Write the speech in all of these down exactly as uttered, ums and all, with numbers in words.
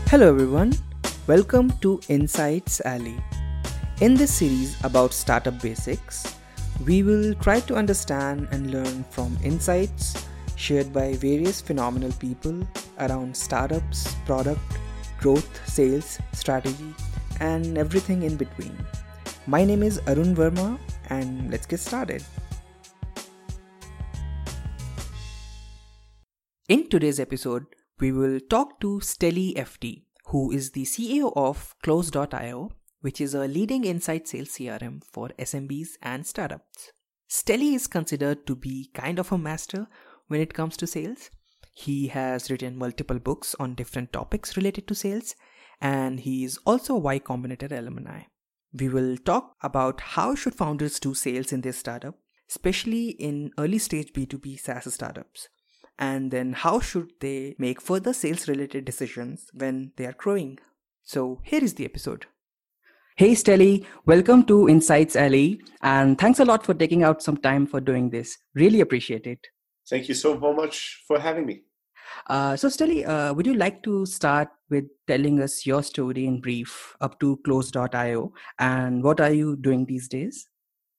Hello everyone, welcome to Insights Alley. In this series about startup basics, we will try to understand and learn from insights shared by various phenomenal people around startups, product, growth, sales, strategy, and everything in between. My name is Arun Verma and let's get started. In today's episode, we will talk to Stelly F T, who is the C E O of Close dot io, which is a leading inside sales C R M for S M Bs and startups. Stelly is considered to be kind of a master when it comes to sales. He has written multiple books on different topics related to sales, and he is also a Y Combinator alumni. We will talk about how should founders do sales in their startup, especially in early stage B two B SaaS startups. And then how should they make further sales related decisions when they are growing. So here is the episode. Hey Stelly, welcome to Insights Alley, and thanks a lot for taking out some time for doing this. Really appreciate it. Thank you so much for having me. Uh, so Stelly, uh, would you like to start with telling us your story in brief up to Close dot io and what are you doing these days?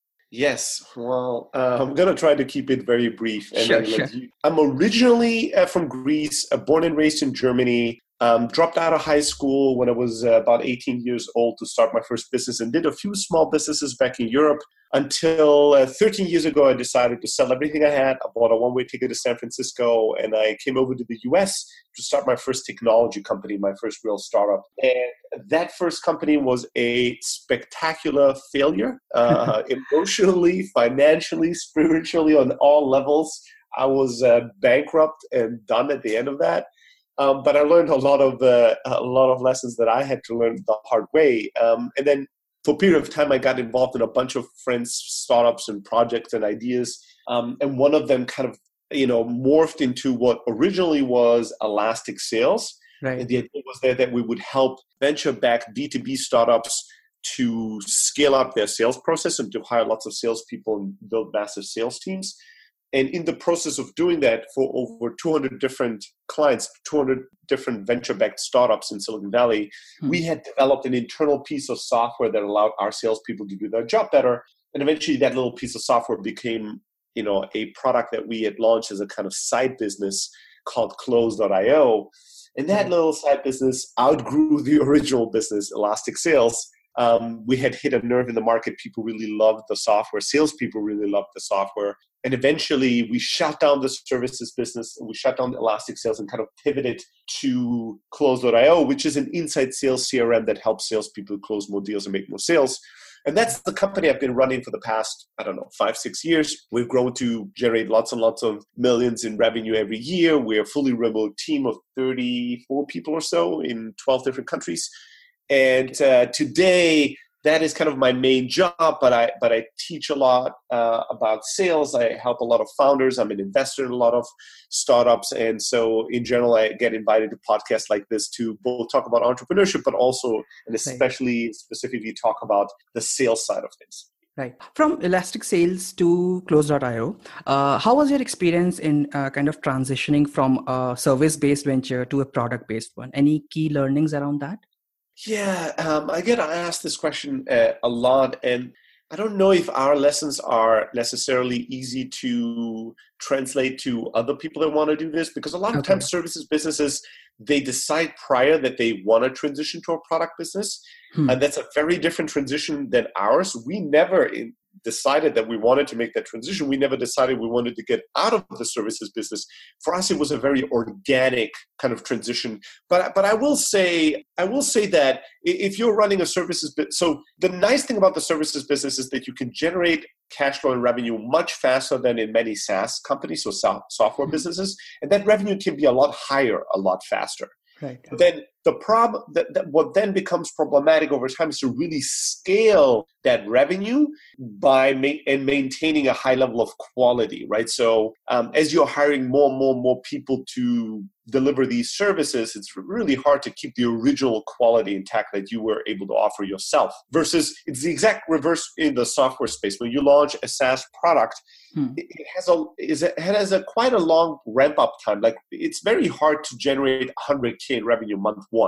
Yes, well, uh, I'm going to try to keep it very brief. And sure, then sure. You, I'm originally uh, from Greece, uh, born and raised in Germany, um, dropped out of high school when I was uh, about eighteen years old to start my first business and did a few small businesses back in Europe until uh, thirteen years ago, I decided to sell everything I had. I bought a one-way ticket to San Francisco and I came over to the U S to start my first technology company, my first real startup. And that first company was a spectacular failure, uh, emotionally, financially, spiritually, on all levels. I was uh, bankrupt and done at the end of that. Um, but I learned a lot of uh, a lot of lessons that I had to learn the hard way. Um, and then for a period of time, I got involved in a bunch of friends' startups and projects and ideas. Um, and one of them kind of, you know, morphed into what originally was Elastic Sales. Right. And the idea was there that we would help venture-backed B two B startups to scale up their sales process and to hire lots of salespeople and build massive sales teams. And in the process of doing that for over two hundred different clients, two hundred different venture-backed startups in Silicon Valley, hmm. we had developed an internal piece of software that allowed our salespeople to do their job better. And eventually that little piece of software became, you know, a product that we had launched as a kind of side business called Close dot io. And that little side business outgrew the original business, Elastic Sales. Um, we had hit a nerve in the market. People really loved the software. Salespeople really loved the software. And eventually we shut down the services business. We shut down the Elastic Sales and kind of pivoted to Close dot io, which is an inside sales C R M that helps salespeople close more deals and make more sales. And that's the company I've been running for the past, I don't know, five, six years. We've grown to generate lots and lots of millions in revenue every year. We're a fully remote team of thirty-four people or so in twelve different countries. And uh, today, that is kind of my main job, but I but I teach a lot uh, about sales. I help a lot of founders. I'm an investor in a lot of startups. And so in general, I get invited to podcasts like this to both talk about entrepreneurship, but also and especially specifically talk about the sales side of things. Right. From Elastic Sales to Close dot io, uh, how was your experience in uh, kind of transitioning from a service-based venture to a product-based one? Any key learnings around that? Yeah, um, I get asked this question uh, a lot, and I don't know if our lessons are necessarily easy to translate to other people that want to do this, because a lot of okay. times services businesses, they decide prior that they want to transition to a product business, hmm. and that's a very different transition than ours. We never in, decided that we wanted to make that transition. We never decided we wanted to get out of the services business. For us, it was a very organic kind of transition. But but I will say I will say that if you're running a services business, so the nice thing about the services business is that you can generate cash flow and revenue much faster than in many SaaS companies, so software businesses, and that revenue can be a lot higher, a lot faster. Right. But then the problem that, that what then becomes problematic over time is to really scale that revenue by ma- and maintaining a high level of quality, right? So um, as you're hiring more and more and more people to deliver these services, it's really hard to keep the original quality intact that you were able to offer yourself. Versus it's the exact reverse in the software space. When you launch a SaaS product, hmm. it, it has a is it has a quite a long ramp up time. Like it's very hard to generate one hundred K in revenue month one.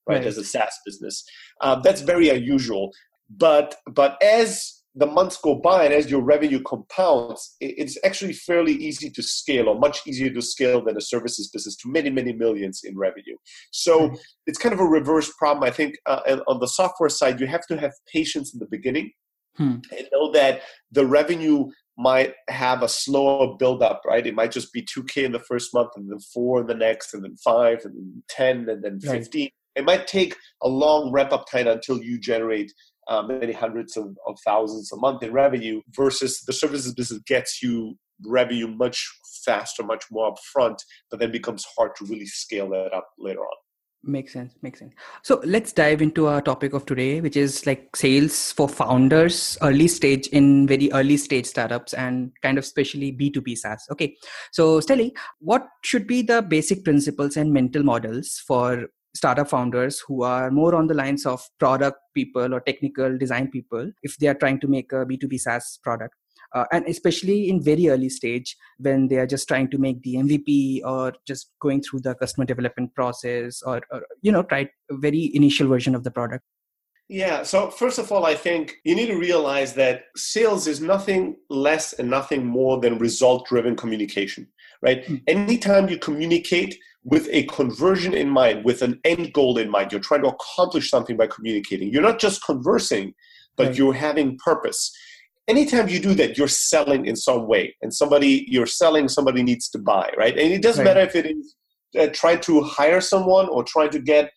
right, right. as a SaaS business. Um, that's very unusual. But but as the months go by and as your revenue compounds, it's actually fairly easy to scale, or much easier to scale than a services business, to many, many millions in revenue. So Right. it's kind of a reverse problem. I think uh, and on the software side, you have to have patience in the beginning Hmm. and know that the revenue might have a slower build up, right? It might just be two K in the first month, and then four in the next, and then five, and then ten, and then Right. fifteen. It might take a long ramp up time until you generate uh, many hundreds of, of thousands a month in revenue, versus the services business gets you revenue much faster, much more upfront, but then becomes hard to really scale that up later on. Makes sense. Makes sense. So let's dive into our topic of today, which is like sales for founders, early stage in very early stage startups, and kind of especially B two B SaaS. Okay. So Stelly, what should be the basic principles and mental models for startup founders who are more on the lines of product people or technical design people if they are trying to make a B two B SaaS product? Uh, and especially in very early stage when they are just trying to make the M V P or just going through the customer development process, or, or you know, try a very initial version of the product. Yeah. So first of all, I think you need to realize that sales is nothing less and nothing more than result-driven communication, right? Hmm. Anytime you communicate with a conversion in mind, with an end goal in mind, you're trying to accomplish something by communicating. You're not just conversing, but Right. you're having purpose. Anytime you do that, you're selling in some way, and somebody you're selling, somebody needs to buy, right? And it doesn't Right. matter if it is uh, trying to hire someone or trying to get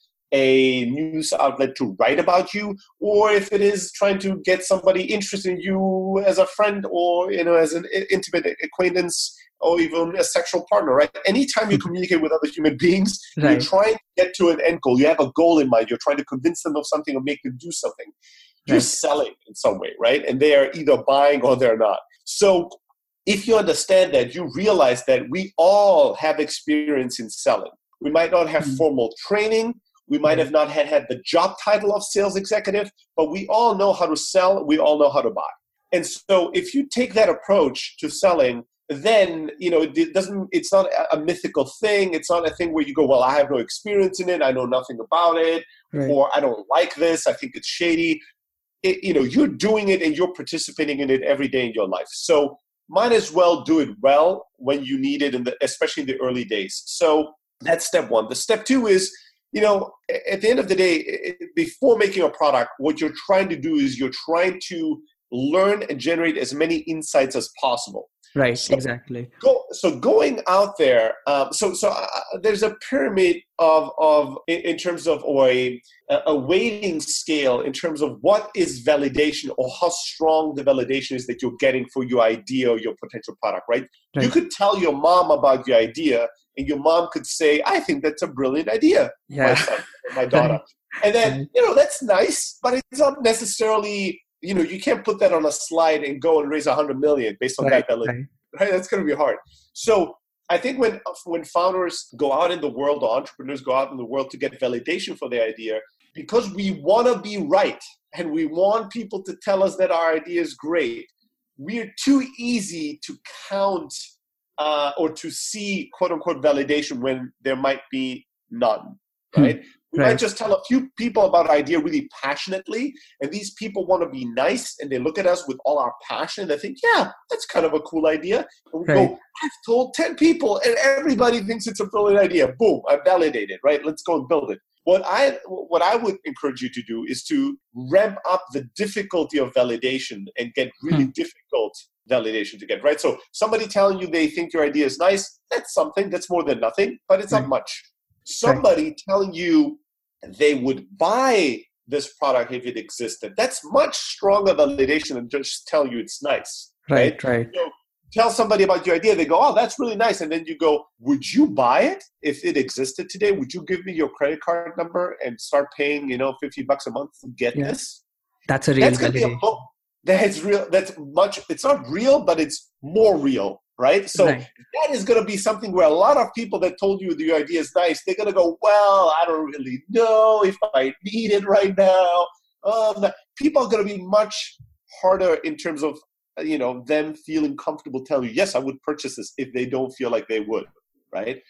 a news outlet to write about you, or if it is trying to get somebody interested in you as a friend, or you know, as an intimate acquaintance, or even a sexual partner, right? Anytime you communicate with other human beings, Right. you're trying to get to an end goal. You have a goal in mind. You're trying to convince them of something or make them do something. You're Right. selling in some way, right? And they are either buying or they're not. So if you understand that, you realize that we all have experience in selling. We might not have Hmm. formal training. We might have not had, had the job title of sales executive, but we all know how to sell. We all know how to buy. And so if you take that approach to selling, then, you know, it doesn't, it's not a mythical thing. It's not a thing where you go, well, I have no experience in it. I know nothing about it, Right. or I don't like this. I think it's shady. It, you know, you're doing it and you're participating in it every day in your life. So might as well do it well when you need it, in the, especially in the early days. So that's step one. The step two is, you know, at the end of the day, before making a product, what you're trying to do is you're trying to learn and generate as many insights as possible. Right. So Exactly. Go, so going out there, um, so so uh, there's a pyramid of of in, in terms of, or a a weighting scale in terms of what is validation, or how strong the validation is that you're getting for your idea or your potential product, right? Right. You could tell your mom about your idea, and your mom could say, "I think that's a brilliant idea, Yeah. my son, or my daughter," Right. and then Right. you know that's nice, but it's not necessarily. You know, you can't put that on a slide and go and raise a hundred million based on Right. that validation. Right. Right? That's going to be hard. So I think when when founders go out in the world, or entrepreneurs go out in the world to get validation for their idea, because we want to be right and we want people to tell us that our idea is great, we're too easy to count uh, or to see quote unquote validation when there might be none, right? Hmm. We Right. might just tell a few people about our idea really passionately, and these people want to be nice, and they look at us with all our passion. They think, yeah, that's kind of a cool idea. And we Right. go, I've told ten people, and everybody thinks it's a brilliant idea. Boom, I validated, right? Let's go and build it. What I what I would encourage you to do is to ramp up the difficulty of validation and get really Hmm. difficult validation to get, right? So somebody telling you they think your idea is nice, that's something. That's more than nothing, but it's Right. not much. Somebody telling you they would buy this product if it existed, that's much stronger validation than just tell you it's nice. Right. Right. Right. So tell somebody about your idea, they go, oh, that's really nice. And then you go, would you buy it if it existed today? Would you give me your credit card number and start paying, you know, fifty bucks a month to get Yeah. this? That's a real That's going to be a validation. book. That's real. That's much, it's not real, but it's more real. Right. So Right. that is going to be something where a lot of people that told you the idea is nice, they're going to go, well, I don't really know if I need it right now. Um, people are going to be much harder in terms of, you know, them feeling comfortable telling you, yes, I would purchase this, if they don't feel like they would. Right.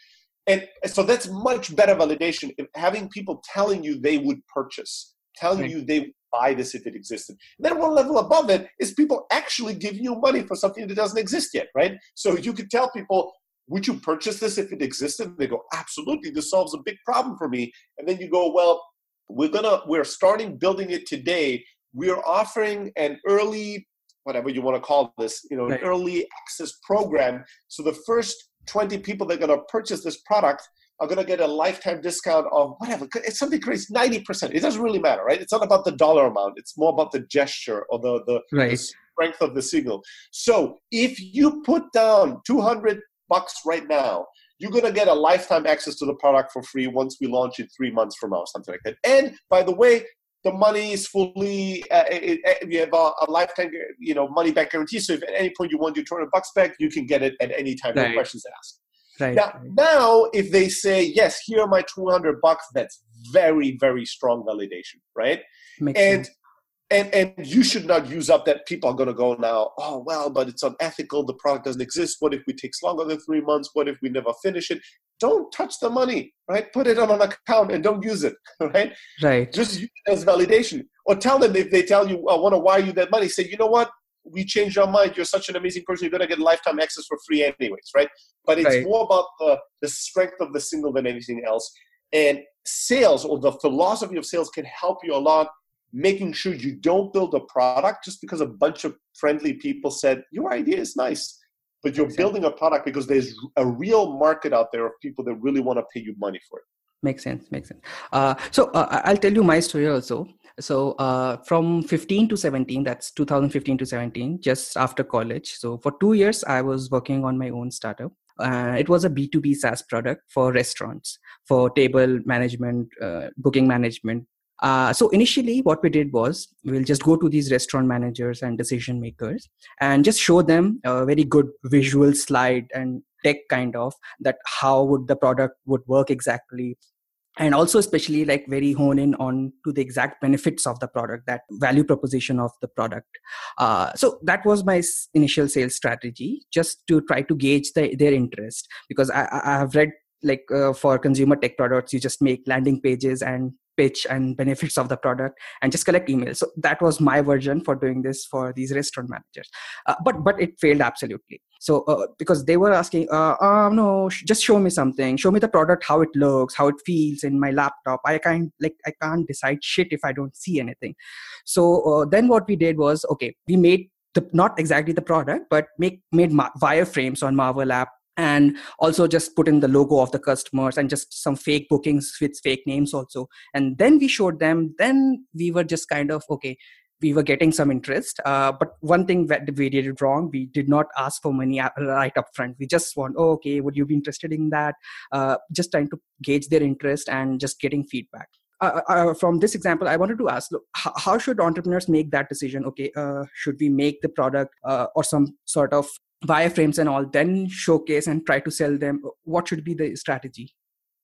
And so that's much better validation. If having people telling you they would purchase, telling right. you they would buy this if it existed. And then one level above it is people actually give you money for something that doesn't exist yet, right? So you could tell people, would you purchase this if it existed? And they go, absolutely, this solves a big problem for me. And then you go, well, we're gonna, we're starting building it today. We're offering an early, whatever you want to call this, you know, right. an early access program. So the first twenty people that are going to purchase this product are going to get a lifetime discount of whatever. It's something crazy, ninety percent. It doesn't really matter, right? It's not about the dollar amount. It's more about the gesture or the, the, right. the strength of the signal. So if you put down two hundred bucks right now, you're going to get a lifetime access to the product for free once we launch it three months from now, something like that. And by the way, the money is fully, uh, it, it, we have a, a lifetime, you know, money back guarantee. So if at any point you want your two hundred bucks back, you can get it at any time, right. no questions asked. Right. Now, right. now, if they say, yes, here are my two hundred bucks, that's very, very strong validation, right? Makes and sense. And and you should not use up that. People are going to go now, oh, well, but it's unethical. The product doesn't exist. What if it takes longer than three months? What if we never finish it? Don't touch the money, right? Put it on an account and don't use it, right? Right. Just use it as validation. Or tell them, if they tell you, I want to wire you that money, say, you know what? We changed our mind. You're such an amazing person. You're going to get lifetime access for free anyways, right? But it's right. more about the, the strength of the signal than anything else. And sales, or the philosophy of sales, can help you a lot, making sure you don't build a product just because a bunch of friendly people said, your idea is nice. But you're Exactly. building a product because there's a real market out there of people that really want to pay you money for it. Makes sense. Makes sense. Uh, so uh, I'll tell you my story also. So uh, from fifteen to seventeen, that's two thousand fifteen to seventeen, just after college. So for two years, I was working on my own startup. Uh, it was a B two B SaaS product for restaurants, for table management, uh, booking management. Uh, so initially what we did was we'll just go to these restaurant managers and decision makers and just show them a very good visual slide and tech kind of that how would the product would work exactly. And also especially like very hone in on to the exact benefits of the product, that value proposition of the product. Uh, so that was my s- initial sales strategy, just to try to gauge the, their interest. Because I, I have read like uh, for consumer tech products, you just make landing pages and pitch and benefits of the product and just collect emails. So that was my version for doing this for these restaurant managers. Uh, but but it failed absolutely. So uh, because they were asking, uh, oh, no, sh- just show me something. Show me the product, how it looks, how it feels in my laptop. I can't like I can't decide shit if I don't see anything. So uh, then what we did was, okay, we made the not exactly the product, but make made ma- wireframes on Marvel app. And also just put in the logo of the customers and just some fake bookings with fake names also. And then we showed them, then we were just kind of, okay, we were getting some interest. Uh, but one thing that we did it wrong, we did not ask for money right up front. We just want, oh, okay, would you be interested in that? Uh, just trying to gauge their interest and just getting feedback. Uh, uh, from this example, I wanted to ask, look, how, how should entrepreneurs make that decision? Okay, uh, should we make the product uh, or some sort of wireframes and all, then showcase and try to sell them? What should be the strategy?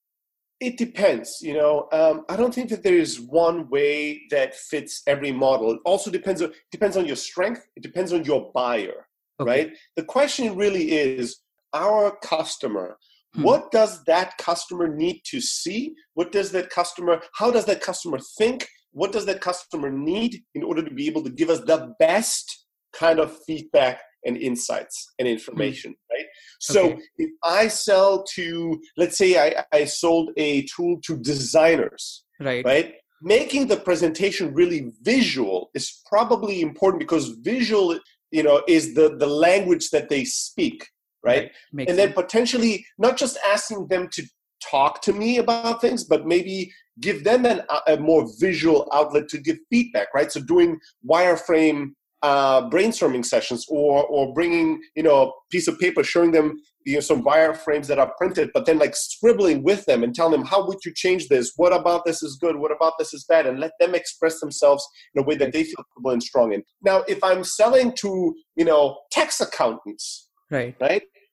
It depends. You know, um, I don't think that there is one way that fits every model. It also depends on depends on your strength. It depends on your buyer, okay. right? The question really is, our customer, hmm. what does that customer need to see? What does that customer, how does that customer think? What does that customer need in order to be able to give us the best kind of feedback and insights and information, mm. right? So okay. if I sell to, let's say I, I sold a tool to designers, right? right? Making the presentation really visual is probably important, because visual, you know, is the, the language that they speak, right? right. And then potentially not just asking them to talk to me about things, but maybe give them an, a more visual outlet to give feedback, right? So doing wireframe uh, brainstorming sessions, or or bringing, you know, a piece of paper, showing them, you know, some wireframes that are printed, but then like scribbling with them and telling them, how would you change this? What about this is good? What about this is bad? And let them express themselves in a way that they feel comfortable and strong in. Now, if I'm selling to, you know, tax accountants, right, right,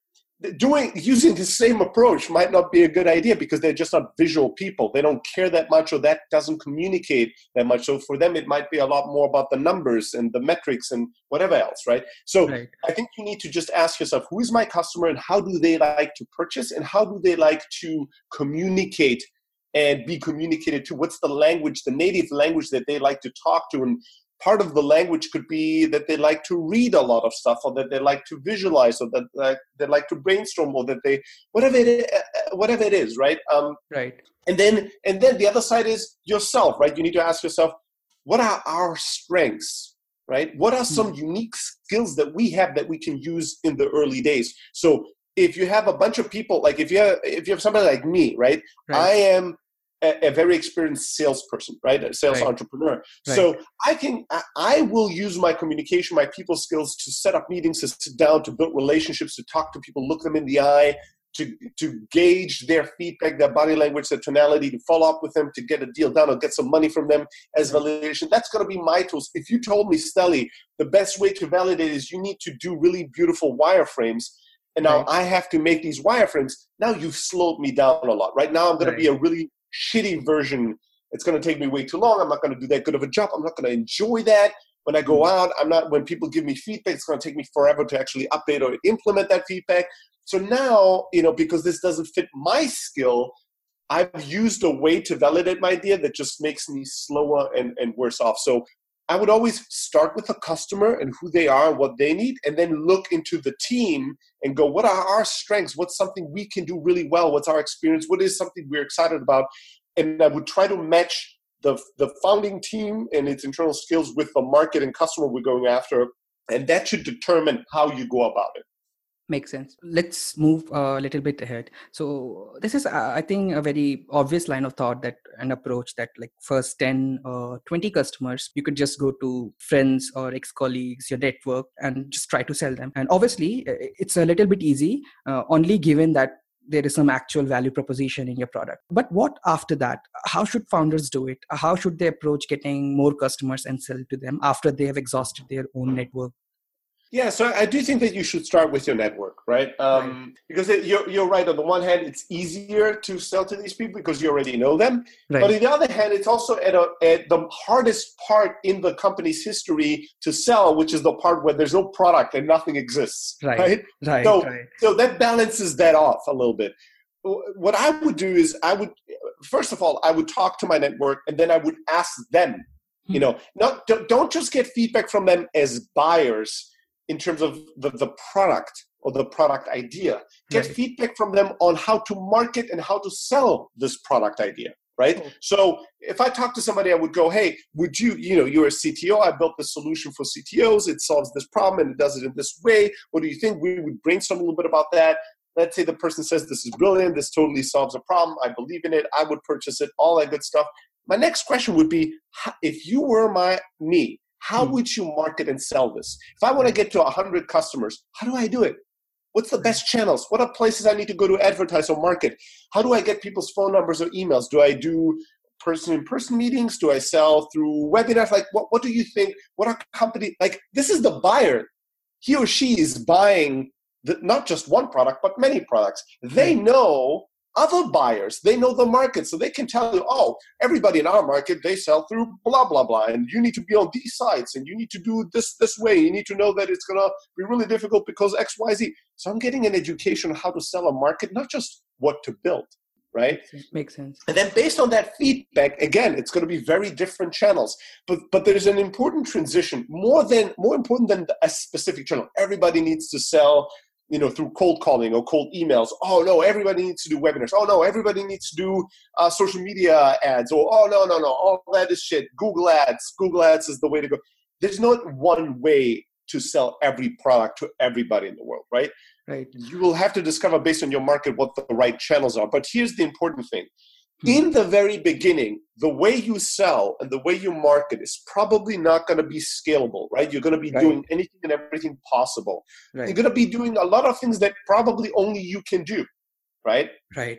doing using the same approach might not be a good idea because they're just not visual people. They don't care that much, or that doesn't communicate that much. So for them, it might be a lot more about the numbers and the metrics and whatever else, right? So Right. I think you need to just ask yourself, who is my customer and how do they like to purchase and how do they like to communicate and be communicated to? What's the language, the native language that they like to talk to? And part of the language could be that they like to read a lot of stuff, or that they like to visualize, or that uh, they like to brainstorm, or that they whatever it is, whatever it is, right? Um, Right. and then and then the other side is yourself, right? You need to ask yourself, what are our strengths, right? What are some mm-hmm. unique skills that we have that we can use in the early days? So if you have a bunch of people, like if you have if you have somebody like me, right? right. I am a very experienced salesperson, right? A sales right. entrepreneur. Right. So I can, I will use my communication, my people skills to set up meetings, to sit down, to build relationships, to talk to people, look them in the eye, to, to gauge their feedback, their body language, their tonality, to follow up with them, to get a deal done or get some money from them as validation. That's going to be my tools. If you told me, Stelly, the best way to validate is you need to do really beautiful wireframes, and now right. I have to make these wireframes, now you've slowed me down a lot. Right now I'm going right. to be a really shitty version. It's going to take me way too long. I'm not going to do that good of a job. I'm not going to enjoy that. When I go out, I'm not, when people give me feedback, it's going to take me forever to actually update or implement that feedback. So now, you know, because this doesn't fit my skill, I've used a way to validate my idea that just makes me slower and, and worse off. So I would always start with the customer and who they are and what they need, and then look into the team and go, what are our strengths? What's something we can do really well? What's our experience? What is something we're excited about? And I would try to match the, the founding team and its internal skills with the market and customer we're going after. And that should determine how you go about it. Makes sense. Let's move a little bit ahead. So this is, uh, I think, a very obvious line of thought that an approach that like first ten or twenty customers, you could just go to friends or ex-colleagues, your network, and just try to sell them. And obviously, it's a little bit easy, uh, only given that there is some actual value proposition in your product. But what after that? How should founders do it? How should they approach getting more customers and sell to them after they have exhausted their own network? Yeah, so I do think that you should start with your network, right? Um, right. Because it, you're, you're right. On the one hand, it's easier to sell to these people because you already know them. Right. But on the other hand, it's also at, a, at the hardest part in the company's history to sell, which is the part where there's no product and nothing exists, right? Right. right so, right. so that balances that off a little bit. What I would do is I would, first of all, I would talk to my network, and then I would ask them, you know, not don't just get feedback from them as buyers in terms of the, the product or the product idea. Get right. feedback from them on how to market and how to sell this product idea, right? Oh. So if I talk to somebody, I would go, hey, would you, you know, you're a C T O, I built this solution for C T Os, it solves this problem and it does it in this way. What do you think? We would brainstorm a little bit about that. Let's say the person says, this is brilliant, this totally solves a problem, I believe in it, I would purchase it, all that good stuff. My next question would be, if you were my me, how would you market and sell this? If I want to get to one hundred customers, how do I do it? What's the best channels? What are places I need to go to advertise or market? How do I get people's phone numbers or emails? Do I do person-in-person meetings? Do I sell through webinars? Like, what, what do you think? What are company, like, this is the buyer. He or she is buying the, not just one product, but many products. They know other buyers, they know the market, so they can tell you, oh, everybody in our market, they sell through blah, blah, blah, and you need to be on these sites, and you need to do this this way. You need to know that it's going to be really difficult because X, Y, Z. So I'm getting an education on how to sell a market, not just what to build, right? Makes sense. And then based on that feedback, again, it's going to be very different channels, but but there's an important transition, more than more important than a specific channel. Everybody needs to sell, you know, through cold calling or cold emails. Oh, no, everybody needs to do webinars. Oh, no, everybody needs to do uh, social media ads. Or, oh, no, no, no, all that is shit. Google ads. Google ads is the way to go. There's not one way to sell every product to everybody in the world, right? Right. You will have to discover based on your market what the right channels are. But here's the important thing. In the very beginning, the way you sell and the way you market is probably not going to be scalable, right? You're going to be right. doing anything and everything possible. Right. You're going to be doing a lot of things that probably only you can do, right? Right.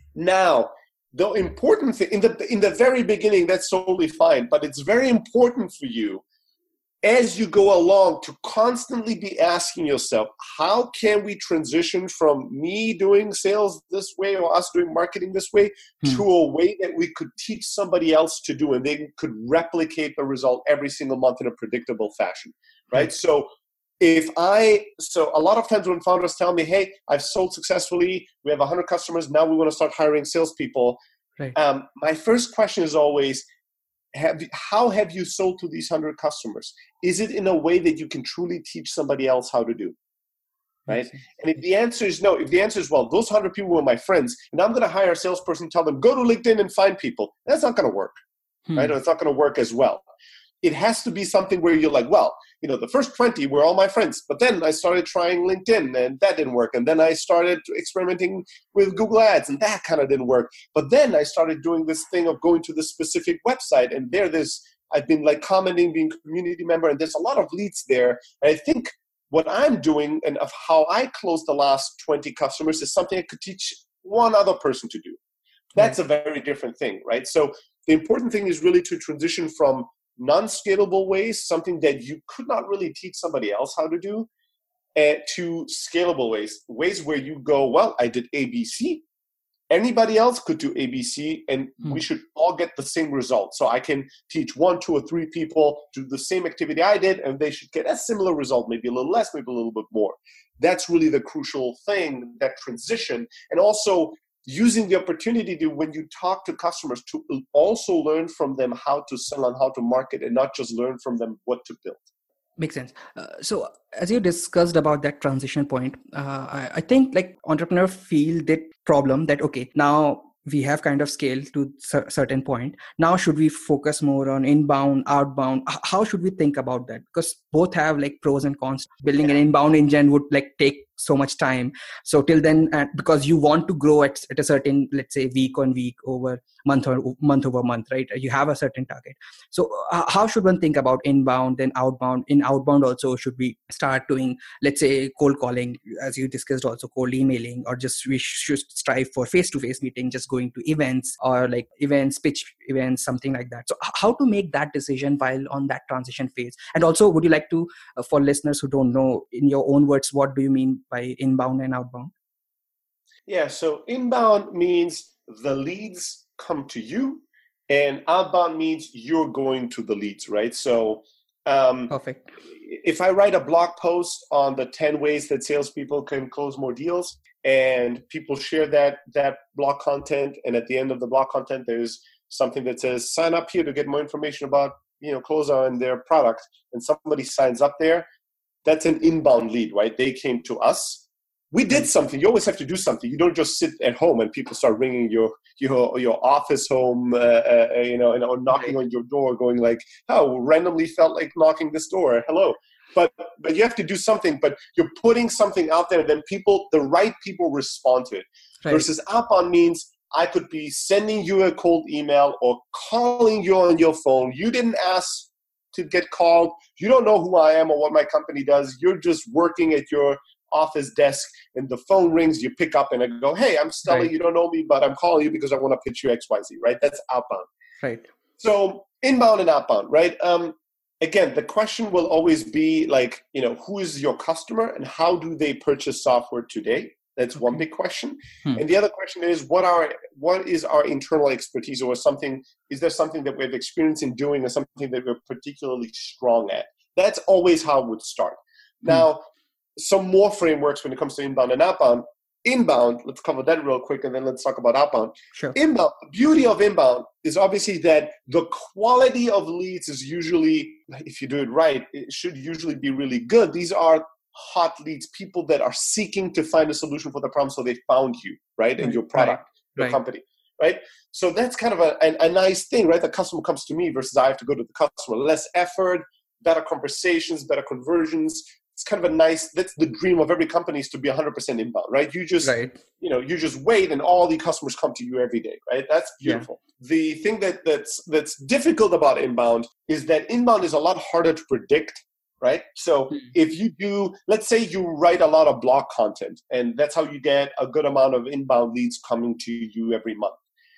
Now, the important thing, in the in the very beginning, that's totally fine, but it's very important for you as you go along, to constantly be asking yourself, how can we transition from me doing sales this way or us doing marketing this way Hmm. to a way that we could teach somebody else to do and they could replicate the result every single month in a predictable fashion, right? Right. So if I, so a lot of times when founders tell me, hey, I've sold successfully, we have one hundred customers, now we want to start hiring salespeople. Right. Um, my first question is always, Have, how have you sold to these one hundred customers? Is it in a way that you can truly teach somebody else how to do? Right? And if the answer is no, if the answer is, well, those one hundred people were my friends, and I'm going to hire a salesperson, tell them, go to LinkedIn and find people, that's not going to work. Hmm. Right? Or it's not going to work as well. It has to be something where you're like, well, you know, the first twenty were all my friends, but then I started trying LinkedIn and that didn't work. And then I started experimenting with Google Ads and that kind of didn't work. But then I started doing this thing of going to this specific website and there there's, I've been like commenting, being a community member, and there's a lot of leads there. And I think what I'm doing and of how I closed the last twenty customers is something I could teach one other person to do. That's right. A very different thing, right? So the important thing is really to transition from non-scalable ways, something that you could not really teach somebody else how to do, uh, to scalable ways, ways where you go, well, I did A B C. Anybody else could do A B C, and hmm. we should all get the same result. So I can teach one, two, or three people to do the same activity I did, and they should get a similar result, maybe a little less, maybe a little bit more. That's really the crucial thing, that transition. And also using the opportunity to, when you talk to customers, to also learn from them how to sell and how to market, and not just learn from them what to build. Makes sense. Uh, so as you discussed about that transition point, uh, I, I think like entrepreneurs feel that problem that, okay, now we have kind of scaled to a certain point. Now should we focus more on inbound, outbound? How should we think about that? Because both have like pros and cons. Building yeah. an inbound engine would like take so much time. So till then, uh, because you want to grow at, at a certain, let's say week on week, over month or month over month, right? You have a certain target. So uh, how should one think about inbound, then outbound? In outbound also, should we start doing, let's say, cold calling, as you discussed, also cold emailing, or just we should strive for face-to-face meeting, just going to events or like events, pitch events, something like that. So how to make that decision while on that transition phase? And also, would you like to, uh, for listeners who don't know, in your own words, what do you mean by inbound and outbound? Yeah, so inbound means the leads come to you, and outbound means you're going to the leads, right? So um, perfect. If I write a blog post on the ten ways that salespeople can close more deals, and people share that that blog content, and at the end of the blog content, there's something that says, sign up here to get more information about, you know, Closer and their product, and somebody signs up there, that's an inbound lead, right? They came to us. We did something. You always have to do something. You don't just sit at home and people start ringing your your your office home, uh, uh, you know, and, or knocking on your door, going like, "Oh, randomly felt like knocking this door. Hello." But but you have to do something. But you're putting something out there. Then people, the right people, respond to it. Right. Versus outbound means I could be sending you a cold email or calling you on your phone. You didn't ask to get called. You don't know who I am or what my company does. You're just working at your office desk and the phone rings, you pick up and I go, hey, I'm Stella, right. You don't know me, but I'm calling you because I want to pitch you X Y Z, right? That's outbound. Right. So inbound and outbound, right? Um, again, the question will always be like, you know, who is your customer and how do they purchase software today? That's okay. One big question. Hmm. And the other question is, what are what is our internal expertise, or something, is there something that we have experience in doing or something that we're particularly strong at? That's always how it would start. Hmm. Now, some more frameworks when it comes to inbound and outbound. Inbound, let's cover that real quick, and then let's talk about outbound. Sure. Inbound, the beauty of inbound is obviously that the quality of leads is usually, if you do it right, it should usually be really good. These are hot leads, people that are seeking to find a solution for the problem, so they found you, right, and your product, right. your right. company, right? So that's kind of a, a, a nice thing, right? The customer comes to me versus I have to go to the customer. Less effort, better conversations, better conversions. It's kind of a nice, that's the dream of every company, is to be one hundred percent inbound, right? You just, right. you know, you just wait and all the customers come to you every day, right? That's beautiful. Yeah. The thing that that's that's difficult about inbound is that inbound is a lot harder to predict, right? So mm-hmm. if you do, let's say you write a lot of blog content, and that's how you get a good amount of inbound leads coming to you every month.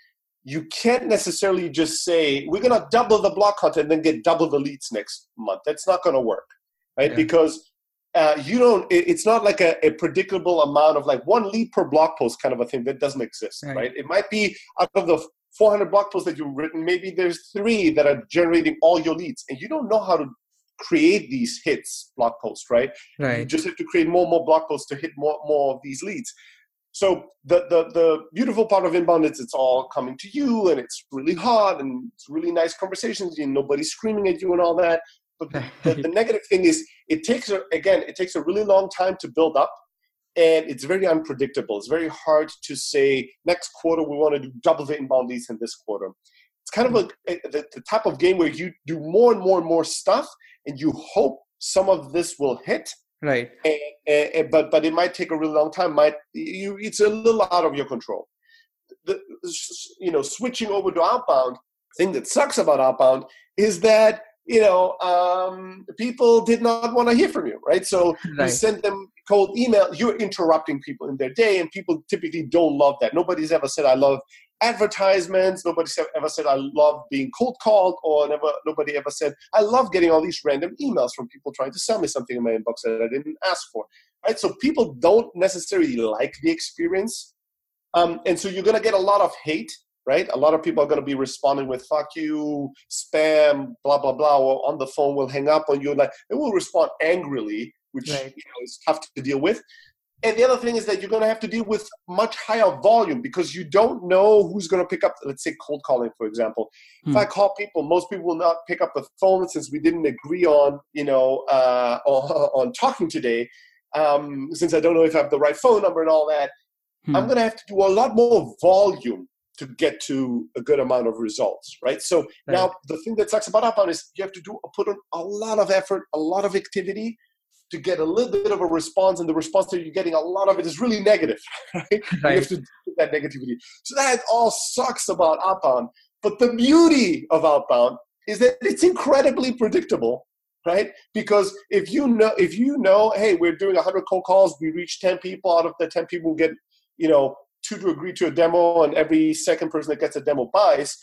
you can't necessarily just say, we're going to double the blog content and then get double the leads next month. That's not going to work, right? Yeah. Because uh, you don't, it, it's not like a, a predictable amount of like one lead per blog post kind of a thing that doesn't exist, right? right? It might be out of the four hundred blog posts that you've written, maybe there's three that are generating all your leads, and you don't know how to create these hits blog posts, right? Right. You just have to create more and more blog posts to hit more more of these leads. So the, the the beautiful part of inbound is it's all coming to you, and it's really hot, and it's really nice conversations, and nobody's screaming at you and all that. But the, the, the negative thing is it takes, a, again, it takes a really long time to build up, and it's very unpredictable. It's very hard to say, next quarter we want to do double the inbound leads in this quarter. It's kind of a, a, the, the type of game where you do more and more and more stuff, and you hope some of this will hit. Right. And, and, but but it might take a really long time. Might you? It's a little out of your control. The, you know, switching over to outbound. Thing that sucks about outbound is that you know um, people did not want to hear from you, right? So right. you send them cold email. You're interrupting people in their day, and people typically don't love that. Nobody's ever said, "I love advertisements." Nobody's ever said, "I love being cold called," or never. Nobody ever said, "I love getting all these random emails from people trying to sell me something in my inbox that I didn't ask for." Right? So people don't necessarily like the experience, um, and so you're going to get a lot of hate. Right? A lot of people are going to be responding with "fuck you," spam, blah blah blah, or on the phone will hang up on you. Like they will respond angrily, which right. you know, is tough to deal with. And the other thing is that you're going to have to deal with much higher volume because you don't know who's going to pick up, let's say cold calling, for example. Hmm. If I call people, most people will not pick up the phone since we didn't agree on, you know, uh, on, on talking today. Um, since I don't know if I have the right phone number and all that, hmm. I'm going to have to do a lot more volume to get to a good amount of results, right? So right. now the thing that sucks about outbound is you have to do put in a lot of effort, a lot of activity, to get a little bit of a response, and the response that you're getting, a lot of it is really negative, right? right. You have to do that negativity. So that all sucks about outbound. But the beauty of outbound is that it's incredibly predictable, right? Because if you know, if you know, hey, we're doing one hundred cold calls, we reach ten people. Out of the ten people, we get, you know, two to agree to a demo, and every second person that gets a demo buys.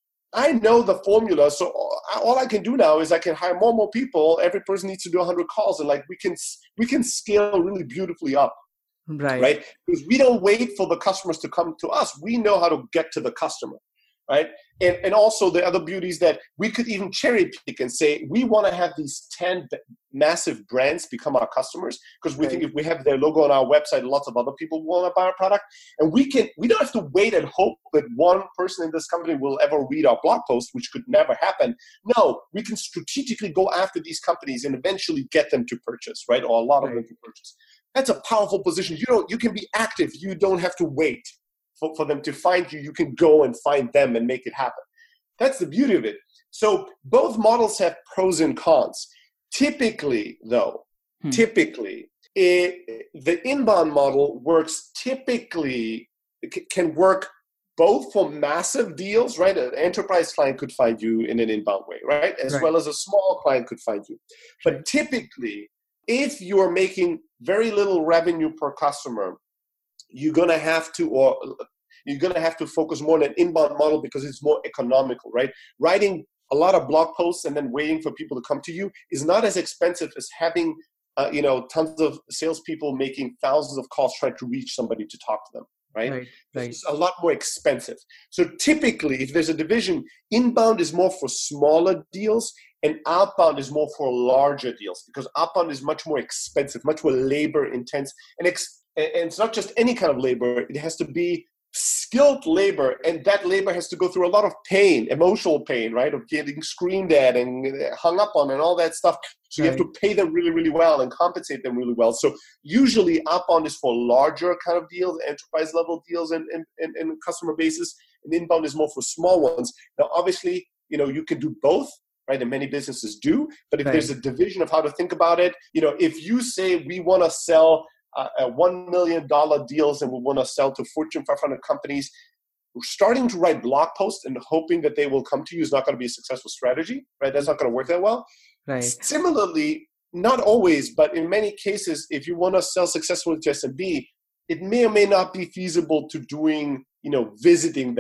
I know the formula, so all I can do now is I can hire more and more people. Every person needs to do one hundred calls, and like we can we can scale really beautifully up, right? Right? Because we don't wait for the customers to come to us. We know how to get to the customer, right? And and also the other beauty is that we could even cherry pick and say we want to have these ten massive brands become our customers because we right. think if we have their logo on our website, lots of other people want to buy our product, and we can we don't have to wait and hope that one person in this company will ever read our blog post, which could never happen. No, we can strategically go after these companies and eventually get them to purchase, right, or a lot right. of them to purchase. That's a powerful position. You don't you can be active. You don't have to wait for, for them to find you. You can go and find them and make it happen. That's the beauty of it. So both models have pros and cons. Typically, though, hmm. typically, it, the inbound model works typically, can work both for massive deals, right? An enterprise client could find you in an inbound way, right? As right. well as a small client could find you. But right. typically, if you're making very little revenue per customer, you're going to have to, or you're going to have to focus more on an inbound model because it's more economical, right? Writing a lot of blog posts and then waiting for people to come to you is not as expensive as having, uh, you know, tons of salespeople making thousands of calls trying to reach somebody to talk to them, right? Right, right. It's a lot more expensive. So typically, if there's a division, inbound is more for smaller deals and outbound is more for larger deals because outbound is much more expensive, much more labor intense. And, ex- and it's not just any kind of labor. It has to be skilled labor, and that labor has to go through a lot of pain, emotional pain, right, of getting screamed at and hung up on and all that stuff. So right. you have to pay them really, really well and compensate them really well. So usually outbound is for larger kind of deals, enterprise level deals and, and, and, and customer bases, and inbound is more for small ones. Now, obviously, you know, you can do both, right, and many businesses do, but if right. there's a division of how to think about it, you know, if you say we want to sell Uh, uh, one million dollars deals and we want to sell to Fortune five hundred companies, starting to write blog posts and hoping that they will come to you is not going to be a successful strategy, right? That's not going to work that well. Right. Similarly, not always, but in many cases, if you want to sell successfully to S M B, it may or may not be feasible to doing, you know, visiting them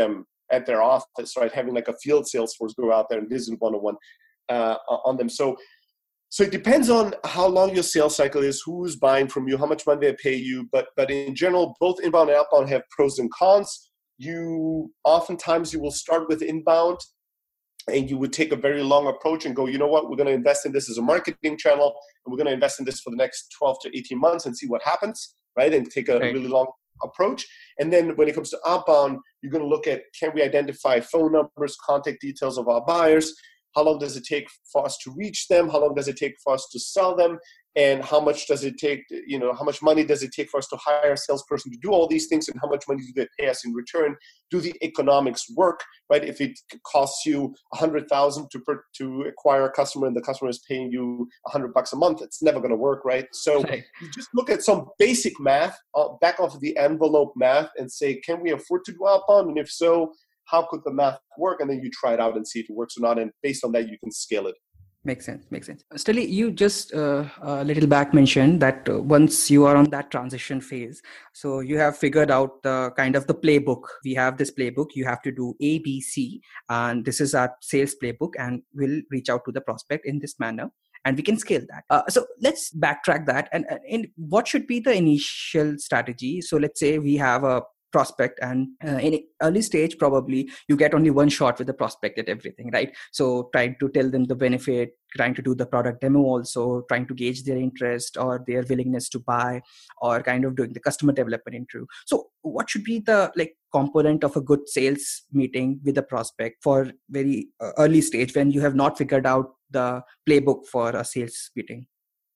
at their office, right? Having like a field sales force go out there and visit one-on-one uh, on them. So, so it depends on how long your sales cycle is, who's buying from you, how much money they pay you. But, but in general, both inbound and outbound have pros and cons. You oftentimes you will start with inbound, and you would take a very long approach and go, you know what, we're going to invest in this as a marketing channel, and we're going to invest in this for the next twelve to eighteen months and see what happens, right? And take a right. really long approach. And then when it comes to outbound, you're going to look at, can we identify phone numbers, contact details of our buyers? How long does it take for us to reach them? How long does it take for us to sell them? And how much does it take, you know, how much money does it take for us to hire a salesperson to do all these things? And how much money do they pay us in return? Do the economics work, right? If it costs you a hundred thousand to per, to acquire a customer and the customer is paying you a hundred bucks a month, it's never going to work, right? So right. you just look at some basic math, uh, back off the envelope math, and say, can we afford to do outbound? And if so, how could the math work? And then you try it out and see if it works or not. And based on that, you can scale it. Makes sense. Makes sense. Stelly, you just uh, a little back mentioned that uh, once you are on that transition phase, so you have figured out the kind of the playbook. We have this playbook. You have to do A, B, C, and this is our sales playbook, and we'll reach out to the prospect in this manner, and we can scale that. Uh, so let's backtrack that. And, and what should be the initial strategy? So let's say we have a prospect, and uh, in early stage probably you get only one shot with the prospect at everything, right? So trying to tell them the benefit, trying to do the product demo, also trying to gauge their interest or their willingness to buy, or kind of doing the customer development interview. So what should be the like component of a good sales meeting with a prospect for very uh, early stage when you have not figured out the playbook for a sales meeting?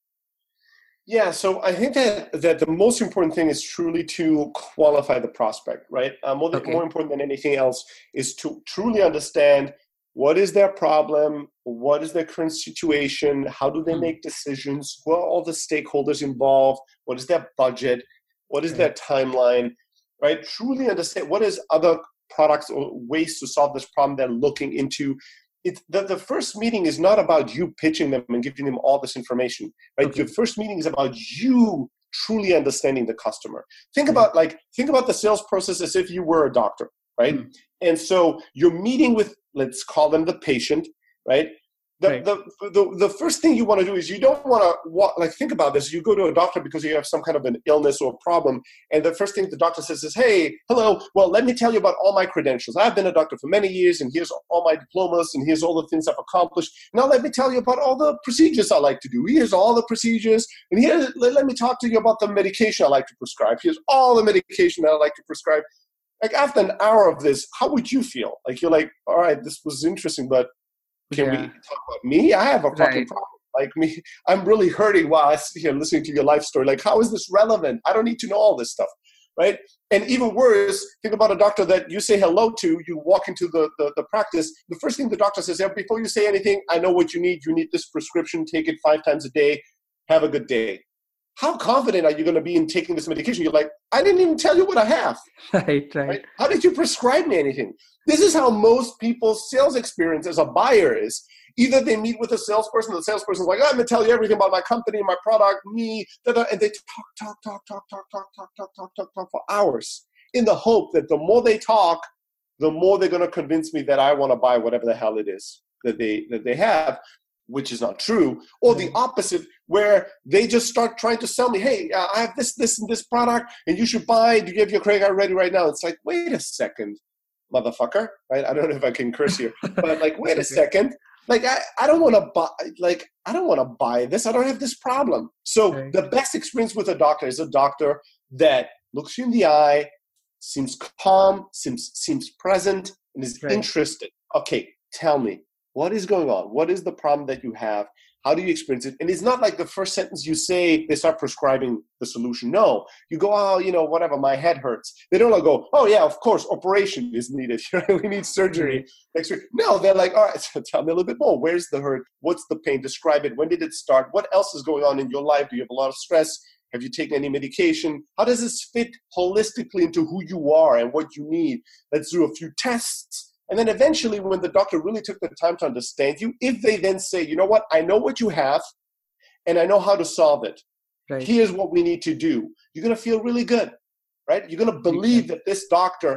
Yeah, so I think that, that the most important thing is truly to qualify the prospect, right? Uh, more, Okay. more important than anything else is to truly understand what is their problem, what is their current situation, how do they Hmm. make decisions, who are all the stakeholders involved, what is their budget, what is Right. their timeline, right? Truly understand what is other products or ways to solve this problem they're looking into. It, the, the first meeting is not about you pitching them and giving them all this information, right? Okay. Your first meeting is about you truly understanding the customer. Think Right. about like, think about the sales process as if you were a doctor, right? Hmm. And so you're meeting with, let's call them the patient, right? The, Right. the, the, the first thing you want to do is you don't want to, like, think about this. You go to a doctor because you have some kind of an illness or a problem. And the first thing the doctor says is, hey, hello, well, let me tell you about all my credentials. I've been a doctor for many years, and here's all my diplomas, and here's all the things I've accomplished. Now let me tell you about all the procedures I like to do. Here's all the procedures. And here, let, let me talk to you about the medication I like to prescribe. Here's all the medication that I like to prescribe. Like, after an hour of this, how would you feel? Like, you're like, all right, this was interesting, but can Yeah. we talk about me? I have a fucking Right. problem. Like, me, I'm really hurting while I sit here listening to your life story. Like, how is this relevant? I don't need to know all this stuff, right? And even worse, think about a doctor that you say hello to, you walk into the, the, the practice. The first thing the doctor says, yeah, before you say anything, I know what you need. You need this prescription. Take it five times a day. Have a good day. How confident are you going to be in taking this medication? You're like, I didn't even tell you what I have. Right, right. Right? How did you prescribe me anything? This is how most people's sales experience as a buyer is. Either they meet with a salesperson, the salesperson's like, I'm going to tell you everything about my company, my product, me, da, da, and they talk, talk, talk, talk, talk, talk, talk, talk, talk, talk, talk for hours in the hope that the more they talk, the more they're going to convince me that I want to buy whatever the hell it is that they that they have, which is not true. Or the opposite, where they just start trying to sell me, hey, uh, I have this, this, and this product, and you should buy. Do you have your credit card ready right now? It's like, wait a second, motherfucker, right? I don't know if I can curse here, but like, wait a second. Like, I, I don't want to buy, like, I don't want to buy this. I don't have this problem. So Right. the best experience with a doctor is a doctor that looks you in the eye, seems calm, seems, seems present, and is Right. interested. Okay, tell me, what is going on? What is the problem that you have? How do you experience it? And it's not like the first sentence you say, they start prescribing the solution. No, you go, oh, you know, whatever, my head hurts. They don't like go, oh yeah, of course, operation is needed. We need surgery next week. No, they're like, all right, so tell me a little bit more. Where's the hurt? What's the pain? Describe it. When did it start? What else is going on in your life? Do you have a lot of stress? Have you taken any medication? How does this fit holistically into who you are and what you need? Let's do a few tests. And then eventually, when the doctor really took the time to understand you, if they then say, you know what, I know what you have, and I know how to solve it. Right. Here's what we need to do. You're going to feel really good, right? You're going to believe that this doctor